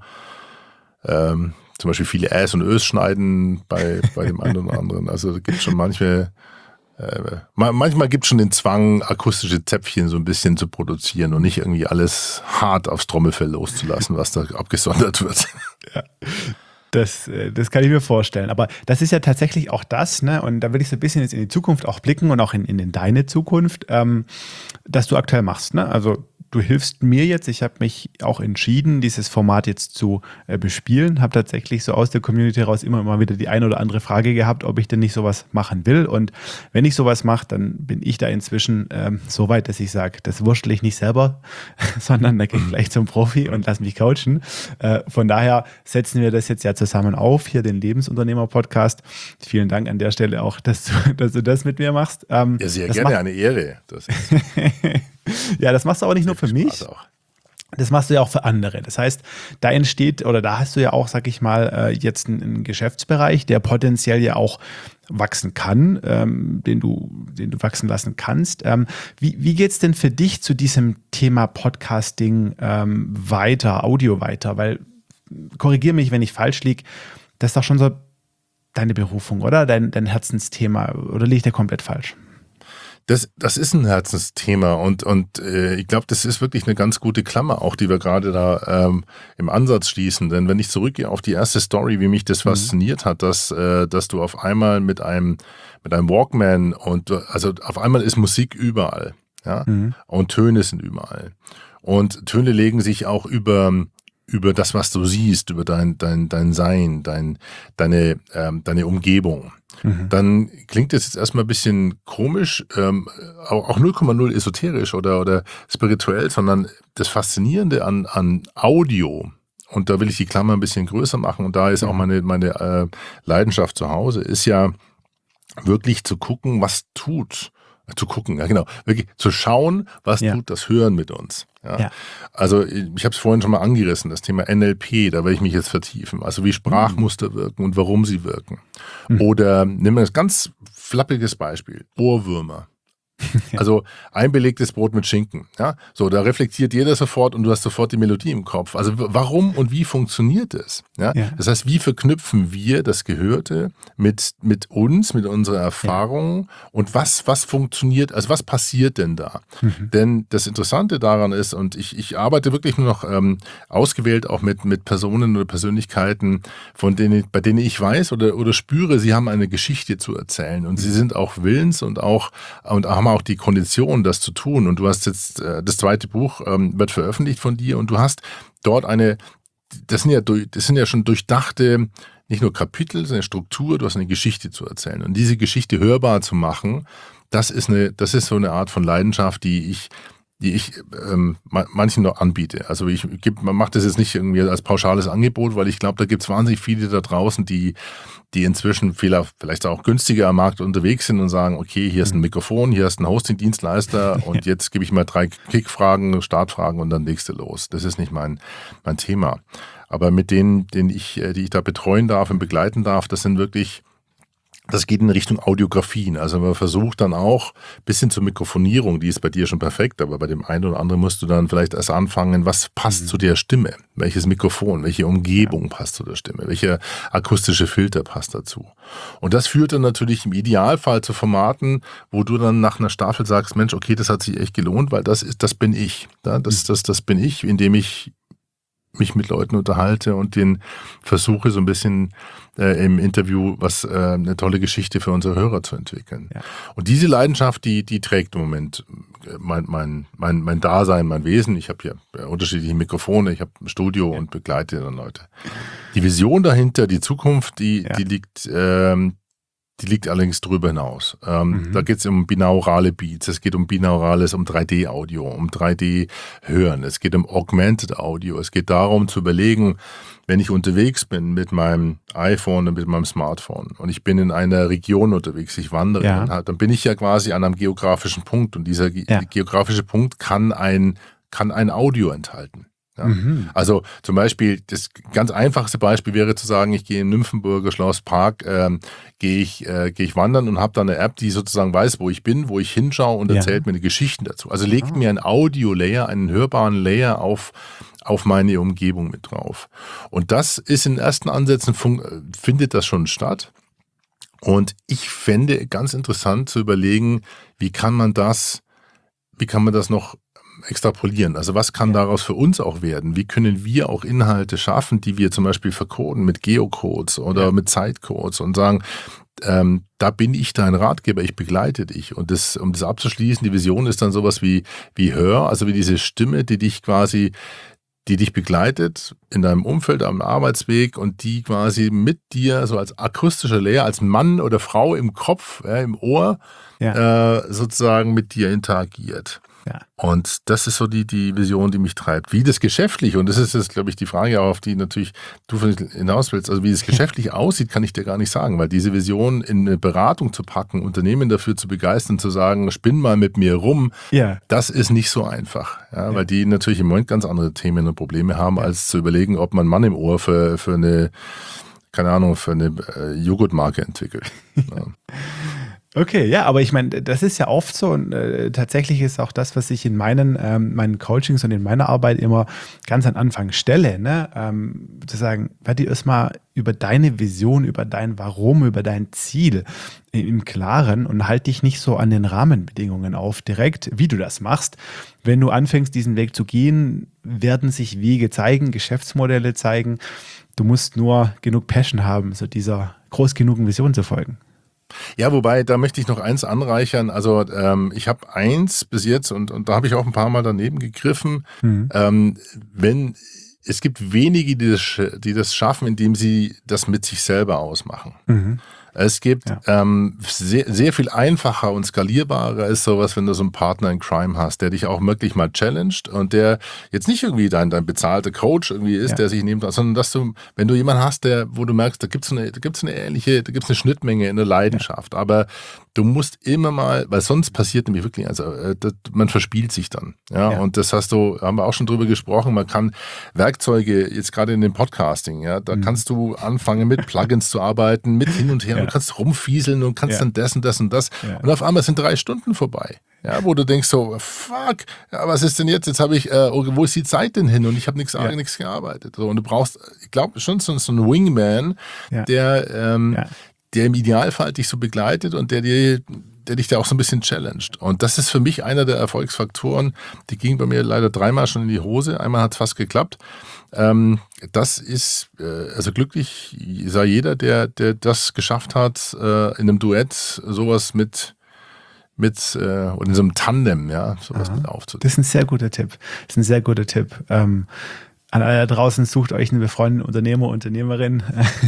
ähm, zum Beispiel viele Äs und Ös schneiden bei, bei dem einen oder anderen. Also da gibt es schon manche, äh, manchmal gibt es schon den Zwang, akustische Zäpfchen so ein bisschen zu produzieren und nicht irgendwie alles hart aufs Trommelfell loszulassen, was da abgesondert wird. Ja. Das, das kann ich mir vorstellen. Aber das ist ja tatsächlich auch das, ne? Und da will ich so ein bisschen jetzt in die Zukunft auch blicken und auch in, in deine Zukunft, ähm, dass du aktuell machst, ne? Also du hilfst mir jetzt. Ich habe mich auch entschieden, dieses Format jetzt zu äh, bespielen. Habe tatsächlich so aus der Community heraus immer mal wieder die eine oder andere Frage gehabt, ob ich denn nicht sowas machen will. Und wenn ich sowas mache, dann bin ich da inzwischen ähm, so weit, dass ich sage, das wurschtel ich nicht selber, sondern da gehe ich gleich zum Profi und lass mich coachen. Äh, von daher setzen wir das jetzt ja zusammen auf, hier den Lebensunternehmer-Podcast. Vielen Dank an der Stelle auch, dass du, dass du das mit mir machst. Ähm, ja, sehr gerne, eine Ehre. Das ist ja, das machst du auch nicht nur für mich, das machst du ja auch für andere. Das heißt, da entsteht oder da hast du ja auch, sag ich mal, jetzt einen Geschäftsbereich, der potenziell ja auch wachsen kann, ähm, den du, den du wachsen lassen kannst. Ähm, wie wie geht es denn für dich zu diesem Thema Podcasting ähm, weiter, Audio weiter? Weil, korrigiere mich, wenn ich falsch liege, das ist doch schon so deine Berufung, oder? Dein, dein Herzensthema, oder liege ich da komplett falsch? Das, das ist ein Herzensthema und, und äh, ich glaube, das ist wirklich eine ganz gute Klammer, auch die wir gerade da ähm, im Ansatz schließen. Denn wenn ich zurückgehe auf die erste Story, wie mich das mhm. fasziniert hat, dass, äh, dass du auf einmal mit einem, mit einem Walkman und also auf einmal ist Musik überall, ja, mhm. und Töne sind überall. Und Töne legen sich auch über über das, was du siehst, über dein, dein, dein Sein, dein, deine, ähm, deine Umgebung. Mhm. Dann klingt das jetzt erstmal ein bisschen komisch, ähm, auch, auch null Komma null esoterisch oder, oder spirituell, sondern das Faszinierende an, an Audio, und da will ich die Klammer ein bisschen größer machen, und da ist auch meine, meine äh, Leidenschaft zu Hause, ist ja wirklich zu gucken, was tut. Zu gucken, ja genau, wirklich zu schauen, was ja. tut das Hören mit uns. Ja. Ja. Also ich habe es vorhin schon mal angerissen, das Thema N L P, da werde ich mich jetzt vertiefen. Also wie Sprachmuster mhm. wirken und warum sie wirken. Mhm. Oder nehmen wir ein ganz flappiges Beispiel, Ohrwürmer. Ja. Also ein belegtes Brot mit Schinken. Ja? So, da reflektiert jeder sofort und du hast sofort die Melodie im Kopf. Also warum und wie funktioniert es? Ja? Ja. Das heißt, wie verknüpfen wir das Gehörte mit, mit uns, mit unserer Erfahrung ja. und was, was funktioniert, also was passiert denn da? Mhm. Denn das Interessante daran ist, und ich, ich arbeite wirklich nur noch ähm, ausgewählt auch mit, mit Personen oder Persönlichkeiten, von denen, bei denen ich weiß oder, oder spüre, sie haben eine Geschichte zu erzählen und mhm. sie sind auch willens und auch, und haben auch die Kondition, das zu tun. Und du hast jetzt, äh, das zweite Buch ähm, wird veröffentlicht von dir und du hast dort eine, das sind ja, durch, das sind ja schon durchdachte, nicht nur Kapitel, sondern eine Struktur, du hast eine Geschichte zu erzählen. Und diese Geschichte hörbar zu machen, das ist eine, das ist so eine Art von Leidenschaft, die ich die ich ähm, manchen noch anbiete. Also ich geb, man macht das jetzt nicht irgendwie als pauschales Angebot, weil ich glaube, da gibt es wahnsinnig viele da draußen, die, die inzwischen vielleicht auch günstiger am Markt unterwegs sind und sagen, okay, hier ist ein Mikrofon, hier ist ein Hosting-Dienstleister und jetzt gebe ich mal drei Kickfragen, Startfragen und dann legst du los. Das ist nicht mein, mein Thema. Aber mit denen, denen ich, die ich da betreuen darf und begleiten darf, das sind wirklich, das geht in Richtung Audiografien. Also man versucht dann auch ein bisschen zur Mikrofonierung, die ist bei dir schon perfekt, aber bei dem einen oder anderen musst du dann vielleicht erst anfangen, was passt mhm. zu der Stimme? Welches Mikrofon, welche Umgebung ja. passt zu der Stimme? Welcher akustische Filter passt dazu? Und das führt dann natürlich im Idealfall zu Formaten, wo du dann nach einer Staffel sagst, Mensch, okay, das hat sich echt gelohnt, weil das ist, das bin ich. Das, das, das bin ich, indem ich mich mit Leuten unterhalte und den versuche so ein bisschen äh, im Interview was äh, eine tolle Geschichte für unsere Hörer zu entwickeln. Ja. Und diese Leidenschaft, die die trägt im Moment mein mein mein mein Dasein, mein Wesen. Ich habe hier unterschiedliche Mikrofone, ich habe ein Studio ja. und begleite dann Leute. Die Vision dahinter, die Zukunft, die ja. die liegt ähm, Die liegt allerdings darüber hinaus. Ähm, mhm. Da geht es um binaurale Beats, es geht um binaurales, um drei D-Audio, um drei D-Hören, es geht um Augmented Audio. Es geht darum zu überlegen, wenn ich unterwegs bin mit meinem iPhone und mit meinem Smartphone und ich bin in einer Region unterwegs, ich wandere, ja. dann, dann bin ich ja quasi an einem geografischen Punkt und dieser ja. geografische Punkt kann ein, kann ein Audio enthalten. Ja. Mhm. Also zum Beispiel, das ganz einfachste Beispiel wäre zu sagen, ich gehe im Nymphenburger Schlosspark, ähm, gehe ich, äh, gehe ich wandern und habe da eine App, die sozusagen weiß, wo ich bin, wo ich hinschaue und ja. erzählt mir eine Geschichte dazu. Also legt oh. mir ein Audio-Layer, einen hörbaren Layer auf, auf meine Umgebung mit drauf. Und das ist in ersten Ansätzen, fun- findet das schon statt. Und ich fände ganz interessant zu überlegen, wie kann man das, wie kann man das noch extrapolieren. Also was kann daraus für uns auch werden? Wie können wir auch Inhalte schaffen, die wir zum Beispiel vercoden mit Geocodes oder ja. mit Zeitcodes und sagen, ähm, da bin ich dein Ratgeber, ich begleite dich. Und das, um das abzuschließen, die Vision ist dann sowas wie, wie Hör, also wie diese Stimme, die dich quasi, die dich begleitet in deinem Umfeld, am Arbeitsweg und die quasi mit dir so als akustischer Layer, als Mann oder Frau im Kopf, ja, im Ohr, ja. äh, sozusagen mit dir interagiert. Ja. Und das ist so die, die Vision, die mich treibt. Wie das geschäftlich, und das ist jetzt, glaube ich, die Frage, auf die natürlich du hinaus willst, also wie das geschäftlich aussieht, kann ich dir gar nicht sagen, weil diese Vision in eine Beratung zu packen, Unternehmen dafür zu begeistern, zu sagen, spinn mal mit mir rum, ja. das ist nicht so einfach. Ja, ja. Weil die natürlich im Moment ganz andere Themen und Probleme haben, ja. als zu überlegen, ob man einen Mann im Ohr für, für eine, keine Ahnung, für eine äh, Joghurtmarke entwickelt. Ja. Okay, ja, aber ich meine, das ist ja oft so und äh, tatsächlich ist auch das, was ich in meinen, ähm, meinen Coachings und in meiner Arbeit immer ganz am Anfang stelle, ne? ähm, zu sagen, werd dir erstmal über deine Vision, über dein Warum, über dein Ziel im Klaren und halt dich nicht so an den Rahmenbedingungen auf direkt, wie du das machst. Wenn du anfängst, diesen Weg zu gehen, werden sich Wege zeigen, Geschäftsmodelle zeigen. Du musst nur genug Passion haben, so dieser groß genugen Vision zu folgen. Ja, wobei, da möchte ich noch eins anreichern. Also ähm, ich habe eins bis jetzt und, und da habe ich auch ein paar Mal daneben gegriffen. Mhm. Ähm, wenn es gibt wenige, die das, die das schaffen, indem sie das mit sich selber ausmachen. Mhm. Es gibt ja. ähm, sehr, sehr viel einfacher und skalierbarer ist sowas, wenn du so einen Partner in Crime hast, der dich auch wirklich mal challenged und der jetzt nicht irgendwie dein, dein bezahlter Coach irgendwie ist, ja. der sich nimmt, sondern dass du, wenn du jemanden hast, der, wo du merkst, da gibt's eine, da gibt's eine ähnliche, da gibt's eine Schnittmenge in der Leidenschaft, ja. aber du musst immer mal, weil sonst passiert nämlich wirklich, also das, man verspielt sich dann, ja? ja, und das hast du, haben wir auch schon drüber gesprochen, man kann Werkzeuge, jetzt gerade in dem Podcasting, ja, da mhm. kannst du anfangen mit Plugins zu arbeiten, mit hin und her, ja. du kannst rumfieseln und kannst ja. dann das und das und das ja. und auf einmal sind drei Stunden vorbei. Ja, wo du denkst so, fuck, ja, was ist denn jetzt? Jetzt habe ich, äh, wo ist die Zeit denn hin? Und ich habe nichts ja. nichts gearbeitet. So, und du brauchst, ich glaube schon so, so einen Wingman, ja. der, ähm, ja. der im Idealfall dich so begleitet und der dir, der dich da auch so ein bisschen challenged. Und das ist für mich einer der Erfolgsfaktoren. Die ging bei mir leider dreimal schon in die Hose. Einmal hat es fast geklappt. Ähm, das ist, äh, also glücklich sei jeder, der, der das geschafft hat, äh, in einem Duett sowas mit mit äh, und in so einem Tandem, ja, sowas Aha. mit aufzunehmen. Das ist ein sehr guter Tipp. Das ist ein sehr guter Tipp. Ähm, an alle da draußen, sucht euch einen befreundeten Unternehmer, Unternehmerin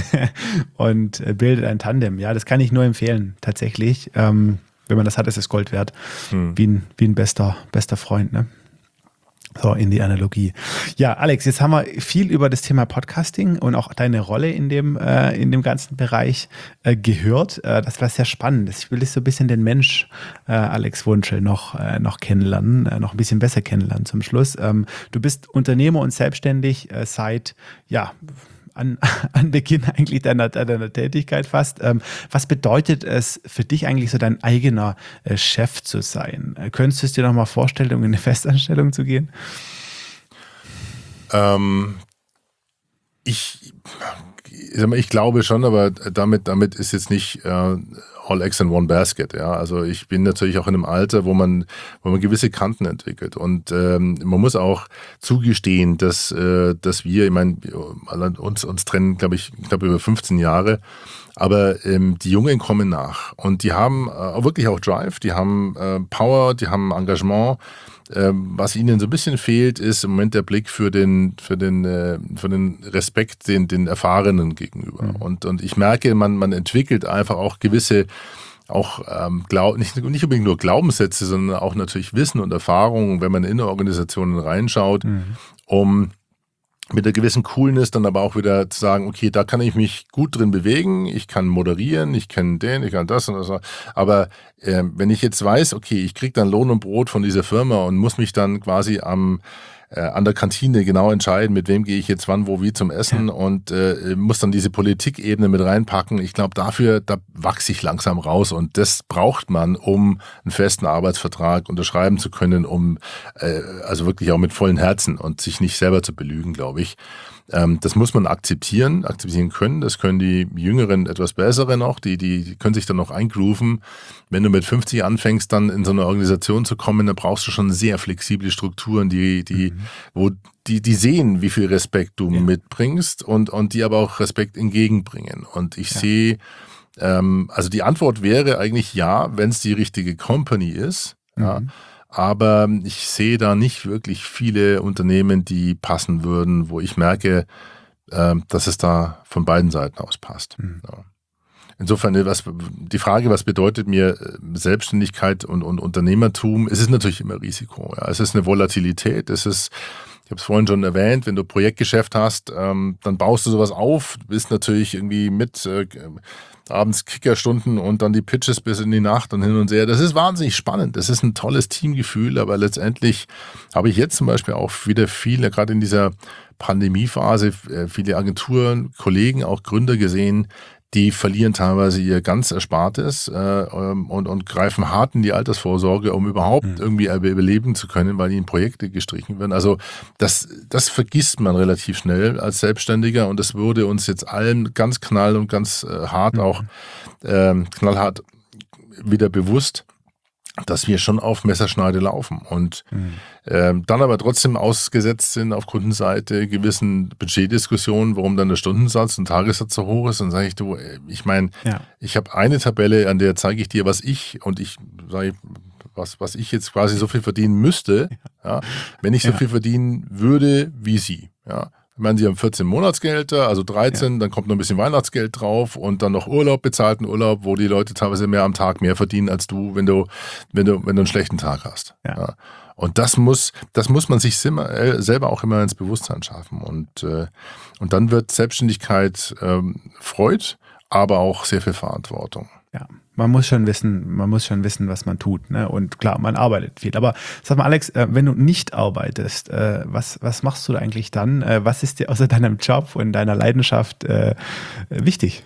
und bildet ein Tandem. Ja, das kann ich nur empfehlen, tatsächlich. Ähm, wenn man das hat, ist es Gold wert. Hm. Wie ein, wie ein bester, bester Freund, ne? So, in die Analogie. Ja, Alex, jetzt haben wir viel über das Thema Podcasting und auch deine Rolle in dem, äh, in dem ganzen Bereich äh, gehört. Äh, das war sehr spannend. Ich will dich so ein bisschen den Mensch äh, Alex Wunschel noch, äh, noch kennenlernen, äh, noch ein bisschen besser kennenlernen zum Schluss. Ähm, du bist Unternehmer und selbstständig äh, seit, ja, An, an Beginn eigentlich deiner, deiner Tätigkeit fast. Ähm, was bedeutet es für dich eigentlich so, dein eigener äh, Chef zu sein? Äh, könntest du es dir noch mal vorstellen, um in eine Festanstellung zu gehen? Ähm, ich ich, sag mal, ich glaube schon, aber damit, damit ist jetzt nicht äh, all eggs in one basket. Ja? Also ich bin natürlich auch in einem Alter, wo man, wo man gewisse Kanten entwickelt. Und ähm, man muss auch zugestehen, dass, äh, dass wir, ich meine, uns, uns trennen, glaube ich, knapp über fünfzehn Jahre. Aber ähm, die Jungen kommen nach und die haben äh, wirklich auch Drive, die haben äh, Power, die haben Engagement. Ähm, was ihnen so ein bisschen fehlt, ist im Moment der Blick für den, für den, äh, für den Respekt den, den Erfahrenen gegenüber. Mhm. Und, und ich merke, man, man entwickelt einfach auch gewisse, auch ähm, glaub, nicht, nicht unbedingt nur Glaubenssätze, sondern auch natürlich Wissen und Erfahrungen, wenn man in Organisationen reinschaut, mhm. um mit einer gewissen Coolness dann aber auch wieder zu sagen, okay, da kann ich mich gut drin bewegen, ich kann moderieren, ich kann den, ich kann das und das. Aber äh, wenn ich jetzt weiß, okay, ich kriege dann Lohn und Brot von dieser Firma und muss mich dann quasi am äh, an der Kantine genau entscheiden, mit wem gehe ich jetzt wann, wo, wie zum Essen, ja. und äh, muss dann diese Politikebene mit reinpacken. Ich glaube, dafür, da wachse ich langsam raus und das braucht man, um einen festen Arbeitsvertrag unterschreiben zu können, um äh, also wirklich auch mit vollen Herzen und sich nicht selber zu belügen, glaube ich. Ähm, das muss man akzeptieren, akzeptieren können. Das können die Jüngeren etwas Bessere noch, die, die, die können sich dann noch eingrooven. Wenn du mit fünfzig anfängst, dann in so eine Organisation zu kommen, dann brauchst du schon sehr flexible Strukturen, die, die, mhm. wo die, die sehen, wie viel Respekt du ja. mitbringst und, und die aber auch Respekt entgegenbringen. Und ich ja. sehe, ähm, also die Antwort wäre eigentlich ja, wenn es die richtige Company ist, mhm. ja. Aber ich sehe da nicht wirklich viele Unternehmen, die passen würden, wo ich merke, äh, dass es da von beiden Seiten aus passt. Mhm. Ja. Insofern, was, die Frage, was bedeutet mir Selbstständigkeit und, und Unternehmertum, es ist natürlich immer Risiko. Ja. Es ist eine Volatilität, es ist, ich habe es vorhin schon erwähnt, wenn du Projektgeschäft hast, ähm, dann baust du sowas auf, du bist natürlich irgendwie mit äh, abends Kickerstunden und dann die Pitches bis in die Nacht und hin und her. Das ist wahnsinnig spannend. Das ist ein tolles Teamgefühl, aber letztendlich habe ich jetzt zum Beispiel auch wieder viele, gerade in dieser Pandemiephase, viele Agenturen, Kollegen, auch Gründer gesehen, die verlieren teilweise ihr ganz Erspartes äh, und, und greifen hart in die Altersvorsorge, um überhaupt mhm. irgendwie überleben zu können, weil ihnen Projekte gestrichen werden. Also das, das vergisst man relativ schnell als Selbstständiger und das wurde uns jetzt allen ganz knall und ganz äh, hart mhm. auch äh, knallhart wieder bewusst, dass wir schon auf Messerschneide laufen und mhm. ähm, dann aber trotzdem ausgesetzt sind auf Kundenseite gewissen Budgetdiskussionen, warum dann der Stundensatz und Tagessatz so hoch ist. Dann sage ich, du, ich meine, ja. ich habe eine Tabelle, an der zeige ich dir, was ich und ich sage, was, was ich jetzt quasi so viel verdienen müsste, ja. Ja, wenn ich so ja. viel verdienen würde wie sie. Ja. Ich meine, sie haben vierzehn Monatsgehälter, also dreizehn, ja. dann kommt noch ein bisschen Weihnachtsgeld drauf und dann noch Urlaub, bezahlten Urlaub, wo die Leute teilweise mehr am Tag mehr verdienen als du, wenn du, wenn du, wenn du einen schlechten Tag hast. Ja. Ja. Und das muss, das muss man sich selber auch immer ins Bewusstsein schaffen. Und, äh, und dann wird Selbstständigkeit ähm, Freude, aber auch sehr viel Verantwortung. Ja. Man muss schon wissen, man muss schon wissen, was man tut, ne? Und klar, man arbeitet viel. Aber sag mal, Alex, wenn du nicht arbeitest, was, was machst du da eigentlich dann? Was ist dir außer deinem Job und deiner Leidenschaft äh, wichtig?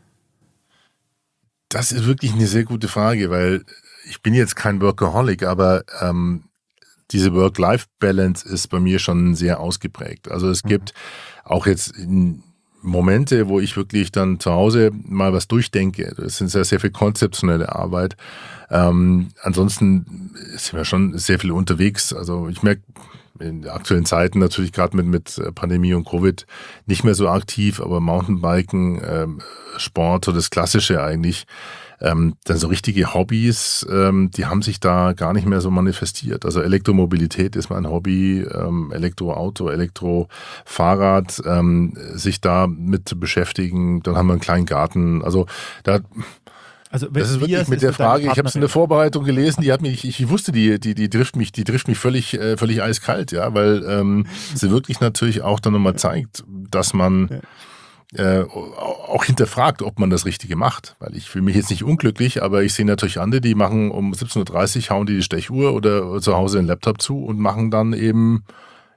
Das ist wirklich eine sehr gute Frage, weil ich bin jetzt kein Workaholic, aber ähm, diese Work-Life-Balance ist bei mir schon sehr ausgeprägt. Also es gibt mhm. auch jetzt in Momente, wo ich wirklich dann zu Hause mal was durchdenke. Das sind sehr, sehr viel konzeptionelle Arbeit. Ähm, ansonsten sind wir schon sehr viel unterwegs. Also ich merke in den aktuellen Zeiten natürlich gerade mit, mit Pandemie und Covid nicht mehr so aktiv, aber Mountainbiken, ähm, Sport, so das Klassische eigentlich. Ähm, dann so richtige Hobbys, ähm, die haben sich da gar nicht mehr so manifestiert. Also Elektromobilität ist mein Hobby, ähm, Elektroauto, Elektrofahrrad, ähm, sich da mit zu beschäftigen. Dann haben wir einen kleinen Garten. Also da... Also das ist wirklich mit der Frage, ich habe es in der Vorbereitung gelesen, die hat mich, ich, ich wusste, die, die, die trifft mich, die trifft mich völlig, äh, völlig eiskalt, ja, weil ähm, sie wirklich natürlich auch dann nochmal zeigt, dass man... Ja. Äh, auch hinterfragt, ob man das Richtige macht. Weil ich fühle mich jetzt nicht unglücklich, aber ich sehe natürlich andere, die machen um siebzehn Uhr dreißig, hauen die die Stechuhr oder zu Hause den Laptop zu und machen dann eben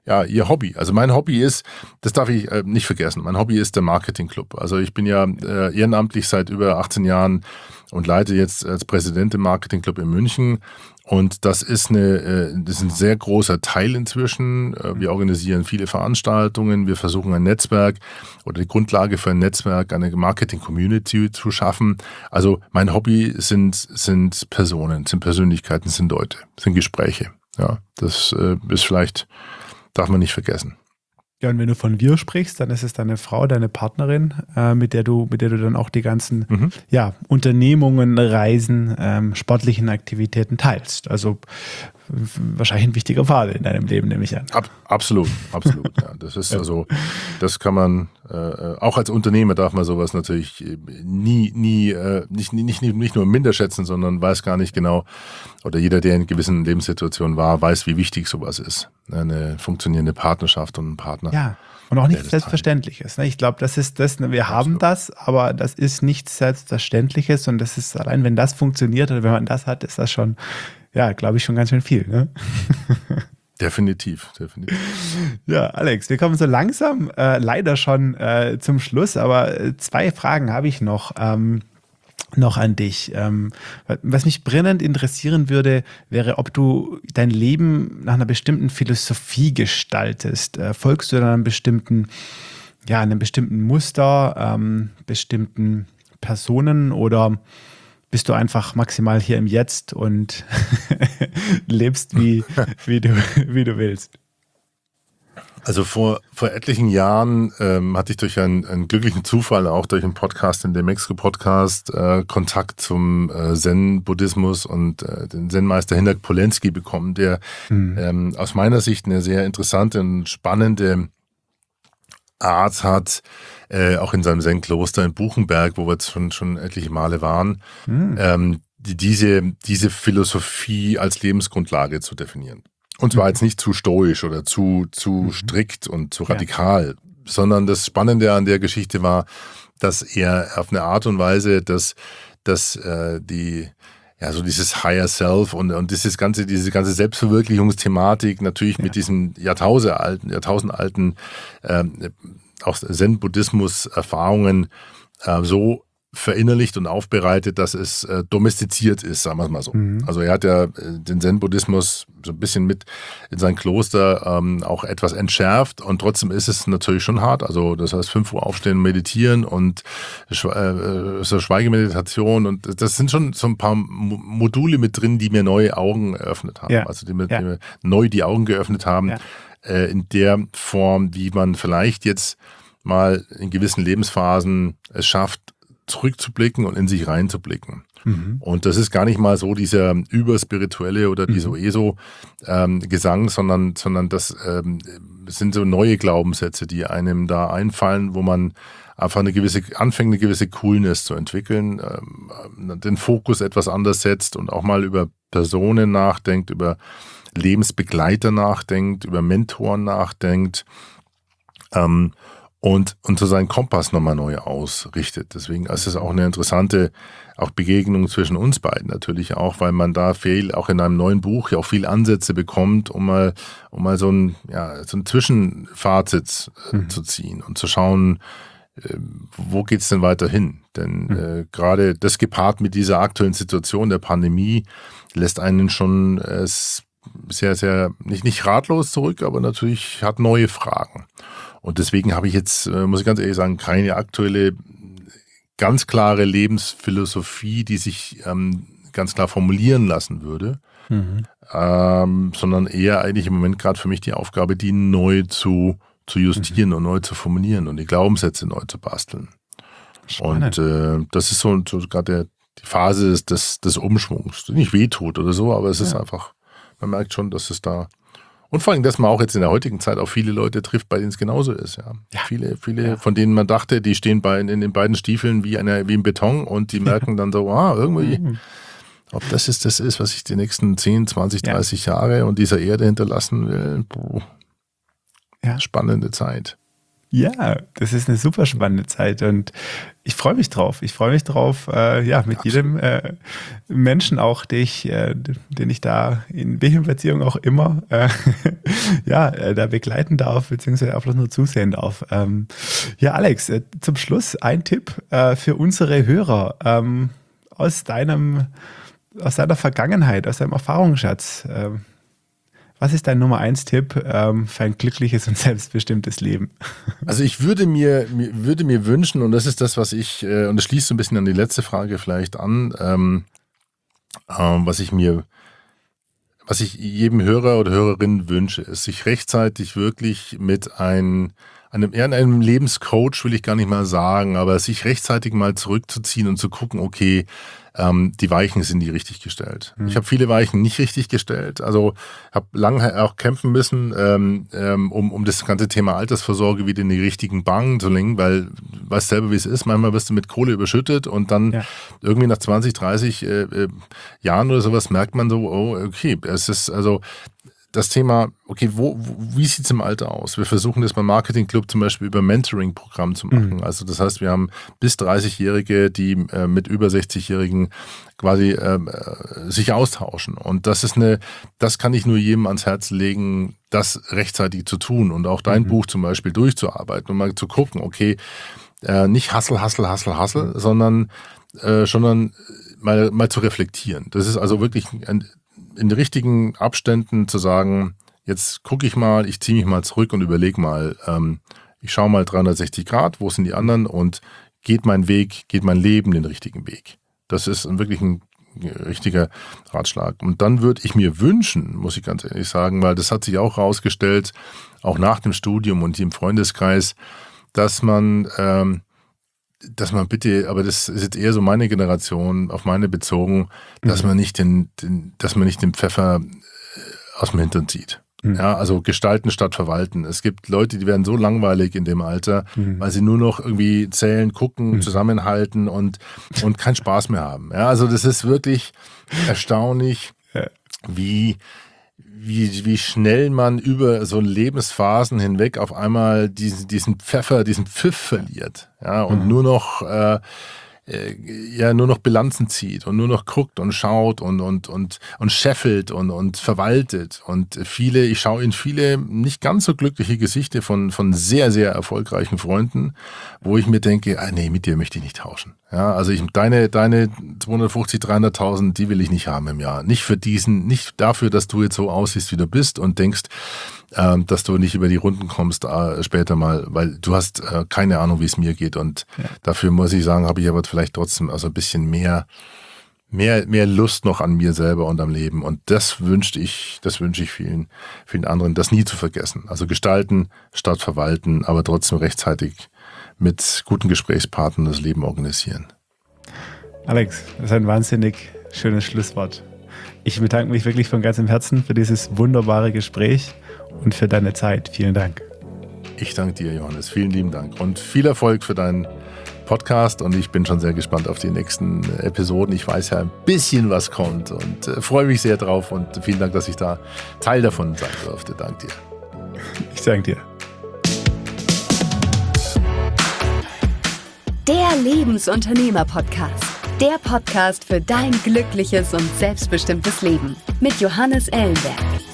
ja, ihr Hobby. Also mein Hobby ist, das darf ich äh, nicht vergessen, mein Hobby ist der Marketing-Club. Also ich bin ja äh, ehrenamtlich seit über achtzehn Jahren und leite jetzt als Präsident den Marketing-Club in München. Und das ist, eine, äh, das ist ein sehr großer Teil inzwischen. Äh, wir organisieren viele Veranstaltungen, wir versuchen ein Netzwerk oder die Grundlage für ein Netzwerk, eine Marketing-Community zu schaffen. Also mein Hobby sind, sind Personen, sind Persönlichkeiten, sind Leute, sind Gespräche. Ja, das äh, ist vielleicht... Darf man nicht vergessen. Ja, und wenn du von wir sprichst, dann ist es deine Frau, deine Partnerin, äh, mit der du, mit der du dann auch die ganzen mhm. ja, Unternehmungen, Reisen, ähm, sportlichen Aktivitäten teilst. Also wahrscheinlich ein wichtiger Pfad in deinem Leben, nehme ich an. Ab, absolut, absolut. Ja, das ist also, das kann man äh, auch als Unternehmer darf man sowas natürlich nie, nie, äh, nicht, nicht, nicht nur minder schätzen, sondern weiß gar nicht genau, oder jeder, der in gewissen Lebenssituationen war, weiß, wie wichtig sowas ist. Eine funktionierende Partnerschaft und ein Partner. Ja. Und auch nichts Selbstverständliches. Ne? Ich glaube, das ist das, ne? wir Absolut. haben das, aber das ist nichts Selbstverständliches und das ist allein, wenn das funktioniert oder wenn man das hat, ist das schon, ja, glaube ich, schon ganz schön viel. Ne? Definitiv, definitiv. Ja, Alex, wir kommen so langsam äh, leider schon äh, zum Schluss, aber äh, zwei Fragen habe ich noch. Ähm, noch an dich. Ähm, was mich brennend interessieren würde, wäre, ob du dein Leben nach einer bestimmten Philosophie gestaltest. Äh, folgst du dann einem bestimmten, ja, einem bestimmten Muster, ähm, bestimmten Personen oder bist du einfach maximal hier im Jetzt und lebst wie, wie, du, wie du willst? Also vor, vor etlichen Jahren ähm, hatte ich durch einen, einen glücklichen Zufall, auch durch einen Podcast, in dem Mexiko-Podcast, äh, Kontakt zum äh, Zen-Buddhismus und äh, den Zen-Meister Hindak Polensky bekommen, der mhm. ähm, aus meiner Sicht eine sehr interessante und spannende Art hat, äh, auch in seinem Zen-Kloster in Buchenberg, wo wir jetzt schon, schon etliche Male waren, mhm. ähm, die, diese, diese Philosophie als Lebensgrundlage zu definieren. Und zwar jetzt nicht zu stoisch oder zu, zu mhm. strikt und zu radikal, ja. sondern das Spannende an der Geschichte war, dass er auf eine Art und Weise, dass, dass äh, die, ja, so dieses Higher Self und, und dieses ganze, diese ganze Selbstverwirklichungsthematik natürlich ja. mit diesen jahrtausendalten, jahrtausendalten ähm, auch Zen-Buddhismus-Erfahrungen äh, so verinnerlicht und aufbereitet, dass es äh, domestiziert ist, sagen wir es mal so. Mhm. Also er hat ja äh, den Zen-Buddhismus so ein bisschen mit in sein Kloster ähm, auch etwas entschärft und trotzdem ist es natürlich schon hart. Also das heißt fünf Uhr aufstehen, meditieren und äh, so Schweigemeditation und das sind schon so ein paar Module mit drin, die mir neue Augen eröffnet haben. Ja. Also die mir, ja. die mir neu die Augen geöffnet haben, ja. äh, in der Form, wie man vielleicht jetzt mal in gewissen Lebensphasen es schafft, zurückzublicken und in sich reinzublicken. Mhm. Und das ist gar nicht mal so dieser überspirituelle oder dieser mhm. ESO-Gesang, ähm, sondern, sondern das ähm, sind so neue Glaubenssätze, die einem da einfallen, wo man einfach eine gewisse, anfängt, eine gewisse Coolness zu entwickeln, ähm, den Fokus etwas anders setzt und auch mal über Personen nachdenkt, über Lebensbegleiter nachdenkt, über Mentoren nachdenkt, ähm, Und, und so seinen Kompass nochmal neu ausrichtet. Deswegen ist es auch eine interessante auch Begegnung zwischen uns beiden natürlich auch, weil man da viel, auch in einem neuen Buch ja auch viel Ansätze bekommt, um mal, um mal so ein, ja, so ein Zwischenfazit äh, mhm. zu ziehen und zu schauen, äh, wo geht's denn weiter hin? Denn mhm. äh, gerade das gepaart mit dieser aktuellen Situation der Pandemie lässt einen schon äh, sehr, sehr, nicht, nicht ratlos zurück, aber natürlich hat neue Fragen. Und deswegen habe ich jetzt, muss ich ganz ehrlich sagen, keine aktuelle, ganz klare Lebensphilosophie, die sich ähm, ganz klar formulieren lassen würde, mhm. ähm, sondern eher eigentlich im Moment gerade für mich die Aufgabe, die neu zu, zu justieren mhm. und neu zu formulieren und die Glaubenssätze neu zu basteln. Spannend. Und äh, das ist so, so gerade die Phase des, des, des Umschwungs, die nicht wehtut oder so, aber es ja. ist einfach, man merkt schon, dass es da und vor allem, dass man auch jetzt in der heutigen Zeit auch viele Leute trifft, bei denen es genauso ist. Ja. Ja. Viele, viele, ja. von denen man dachte, die stehen bei, in den beiden Stiefeln wie, eine, wie im Beton und die merken dann so, ah, irgendwie, mhm. ob das ist, das ist, was ich die nächsten zehn, zwanzig, dreißig ja. Jahre und dieser Erde hinterlassen will. Boah. Ja. Spannende Zeit. Ja, das ist eine super spannende Zeit und ich freue mich drauf. Ich freue mich drauf, äh, ja, mit ja, jedem äh, Menschen auch, den ich, äh, den ich da in welcher Beziehung auch immer, äh, ja, äh, da begleiten darf, beziehungsweise einfach nur zusehen darf. Ähm, ja, Alex, äh, zum Schluss ein Tipp äh, für unsere Hörer ähm, aus deinem, aus deiner Vergangenheit, aus deinem Erfahrungsschatz. Äh, Was ist dein Nummer eins Tipp ähm, für ein glückliches und selbstbestimmtes Leben? Also ich würde mir, mir würde mir wünschen, und das ist das, was ich, äh, und das schließt so ein bisschen an die letzte Frage vielleicht an, ähm, ähm, was ich mir, was ich jedem Hörer oder Hörerin wünsche, ist, sich rechtzeitig wirklich mit ein, einem, eher einem Lebenscoach, will ich gar nicht mal sagen, aber sich rechtzeitig mal zurückzuziehen und zu gucken, okay, ähm, die Weichen sind die richtig gestellt. Mhm. Ich habe viele Weichen nicht richtig gestellt, also habe lange auch kämpfen müssen, ähm, ähm, um, um das ganze Thema Altersvorsorge wieder in die richtigen Bahnen zu lenken, weil du weißt selber, wie es ist, manchmal wirst du mit Kohle überschüttet und dann ja. irgendwie nach zwanzig, dreißig äh, äh, Jahren oder sowas merkt man so, oh, okay, es ist also das Thema, okay, wo, wo, wie sieht es im Alter aus? Wir versuchen das beim Marketing Club zum Beispiel über Mentoring-Programm zu machen. Mhm. Also das heißt, wir haben bis dreißigjährige, die äh, mit über sechzigjährigen quasi äh, sich austauschen. Und das ist eine, das kann ich nur jedem ans Herz legen, das rechtzeitig zu tun und auch dein mhm. Buch zum Beispiel durchzuarbeiten und mal zu gucken, okay, äh, nicht Hustle, Hustle, Hustle, Hustle, mhm. sondern, äh, sondern mal, mal zu reflektieren. Das ist also wirklich ein in richtigen Abständen zu sagen, jetzt gucke ich mal, ich ziehe mich mal zurück und überlege mal, ähm, ich schaue mal dreihundertsechzig Grad, wo sind die anderen und geht mein Weg, geht mein Leben den richtigen Weg. Das ist ein, wirklich ein richtiger Ratschlag. Und dann würde ich mir wünschen, muss ich ganz ehrlich sagen, weil das hat sich auch herausgestellt, auch nach dem Studium und im Freundeskreis, dass man ähm, dass man bitte, aber das ist jetzt eher so meine Generation, auf meine bezogen, dass mhm. man nicht den, den, dass man nicht den Pfeffer aus dem Hintern zieht. Mhm. Ja, also gestalten statt verwalten. Es gibt Leute, die werden so langweilig in dem Alter, mhm. weil sie nur noch irgendwie zählen, gucken, mhm. zusammenhalten und, und keinen Spaß mehr haben. Ja, also das ist wirklich erstaunlich, ja. wie Wie, wie schnell man über so Lebensphasen hinweg auf einmal diesen, diesen Pfeffer, diesen Pfiff verliert, ja, und mhm. nur noch, äh, äh, ja, nur noch Bilanzen zieht und nur noch guckt und schaut und, und, und, und scheffelt und, und verwaltet. Und viele, ich schaue in viele nicht ganz so glückliche Gesichter von, von sehr, sehr erfolgreichen Freunden, wo ich mir denke, ah, nee, mit dir möchte ich nicht tauschen. Ja, also ich, deine, deine zweihundertfünfzig, dreihunderttausend, die will ich nicht haben im Jahr. Nicht für diesen, nicht dafür, dass du jetzt so aussiehst, wie du bist und denkst, ähm, dass du nicht über die Runden kommst äh, später mal, weil du hast äh, keine Ahnung, wie es mir geht. Und ja. dafür muss ich sagen, habe ich aber vielleicht trotzdem also ein bisschen mehr, mehr, mehr Lust noch an mir selber und am Leben. Und das wünschte ich, das wünsche ich vielen, vielen anderen, das nie zu vergessen. Also gestalten statt verwalten, aber trotzdem rechtzeitig mit guten Gesprächspartnern das Leben organisieren. Alex, das ist ein wahnsinnig schönes Schlusswort. Ich bedanke mich wirklich von ganzem Herzen für dieses wunderbare Gespräch und für deine Zeit. Vielen Dank. Ich danke dir, Johannes. Vielen lieben Dank und viel Erfolg für deinen Podcast und ich bin schon sehr gespannt auf die nächsten Episoden. Ich weiß ja ein bisschen, was kommt und äh, freue mich sehr drauf und vielen Dank, dass ich da Teil davon sein durfte. Danke dir. Ich danke dir. Der Lebensunternehmer-Podcast. Der Podcast für dein glückliches und selbstbestimmtes Leben. Mit Johannes Ellenberg.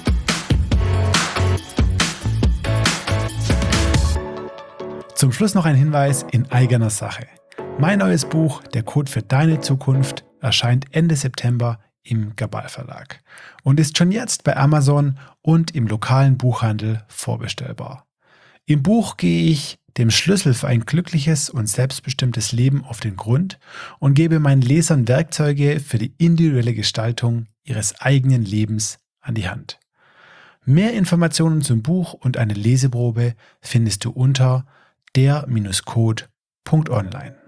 Zum Schluss noch ein Hinweis in eigener Sache. Mein neues Buch, Der Code für deine Zukunft, erscheint Ende September im Gabal Verlag und ist schon jetzt bei Amazon und im lokalen Buchhandel vorbestellbar. Im Buch gehe ich dem Schlüssel für ein glückliches und selbstbestimmtes Leben auf den Grund und gebe meinen Lesern Werkzeuge für die individuelle Gestaltung ihres eigenen Lebens an die Hand. Mehr Informationen zum Buch und eine Leseprobe findest du unter der Bindestrich code Punkt online.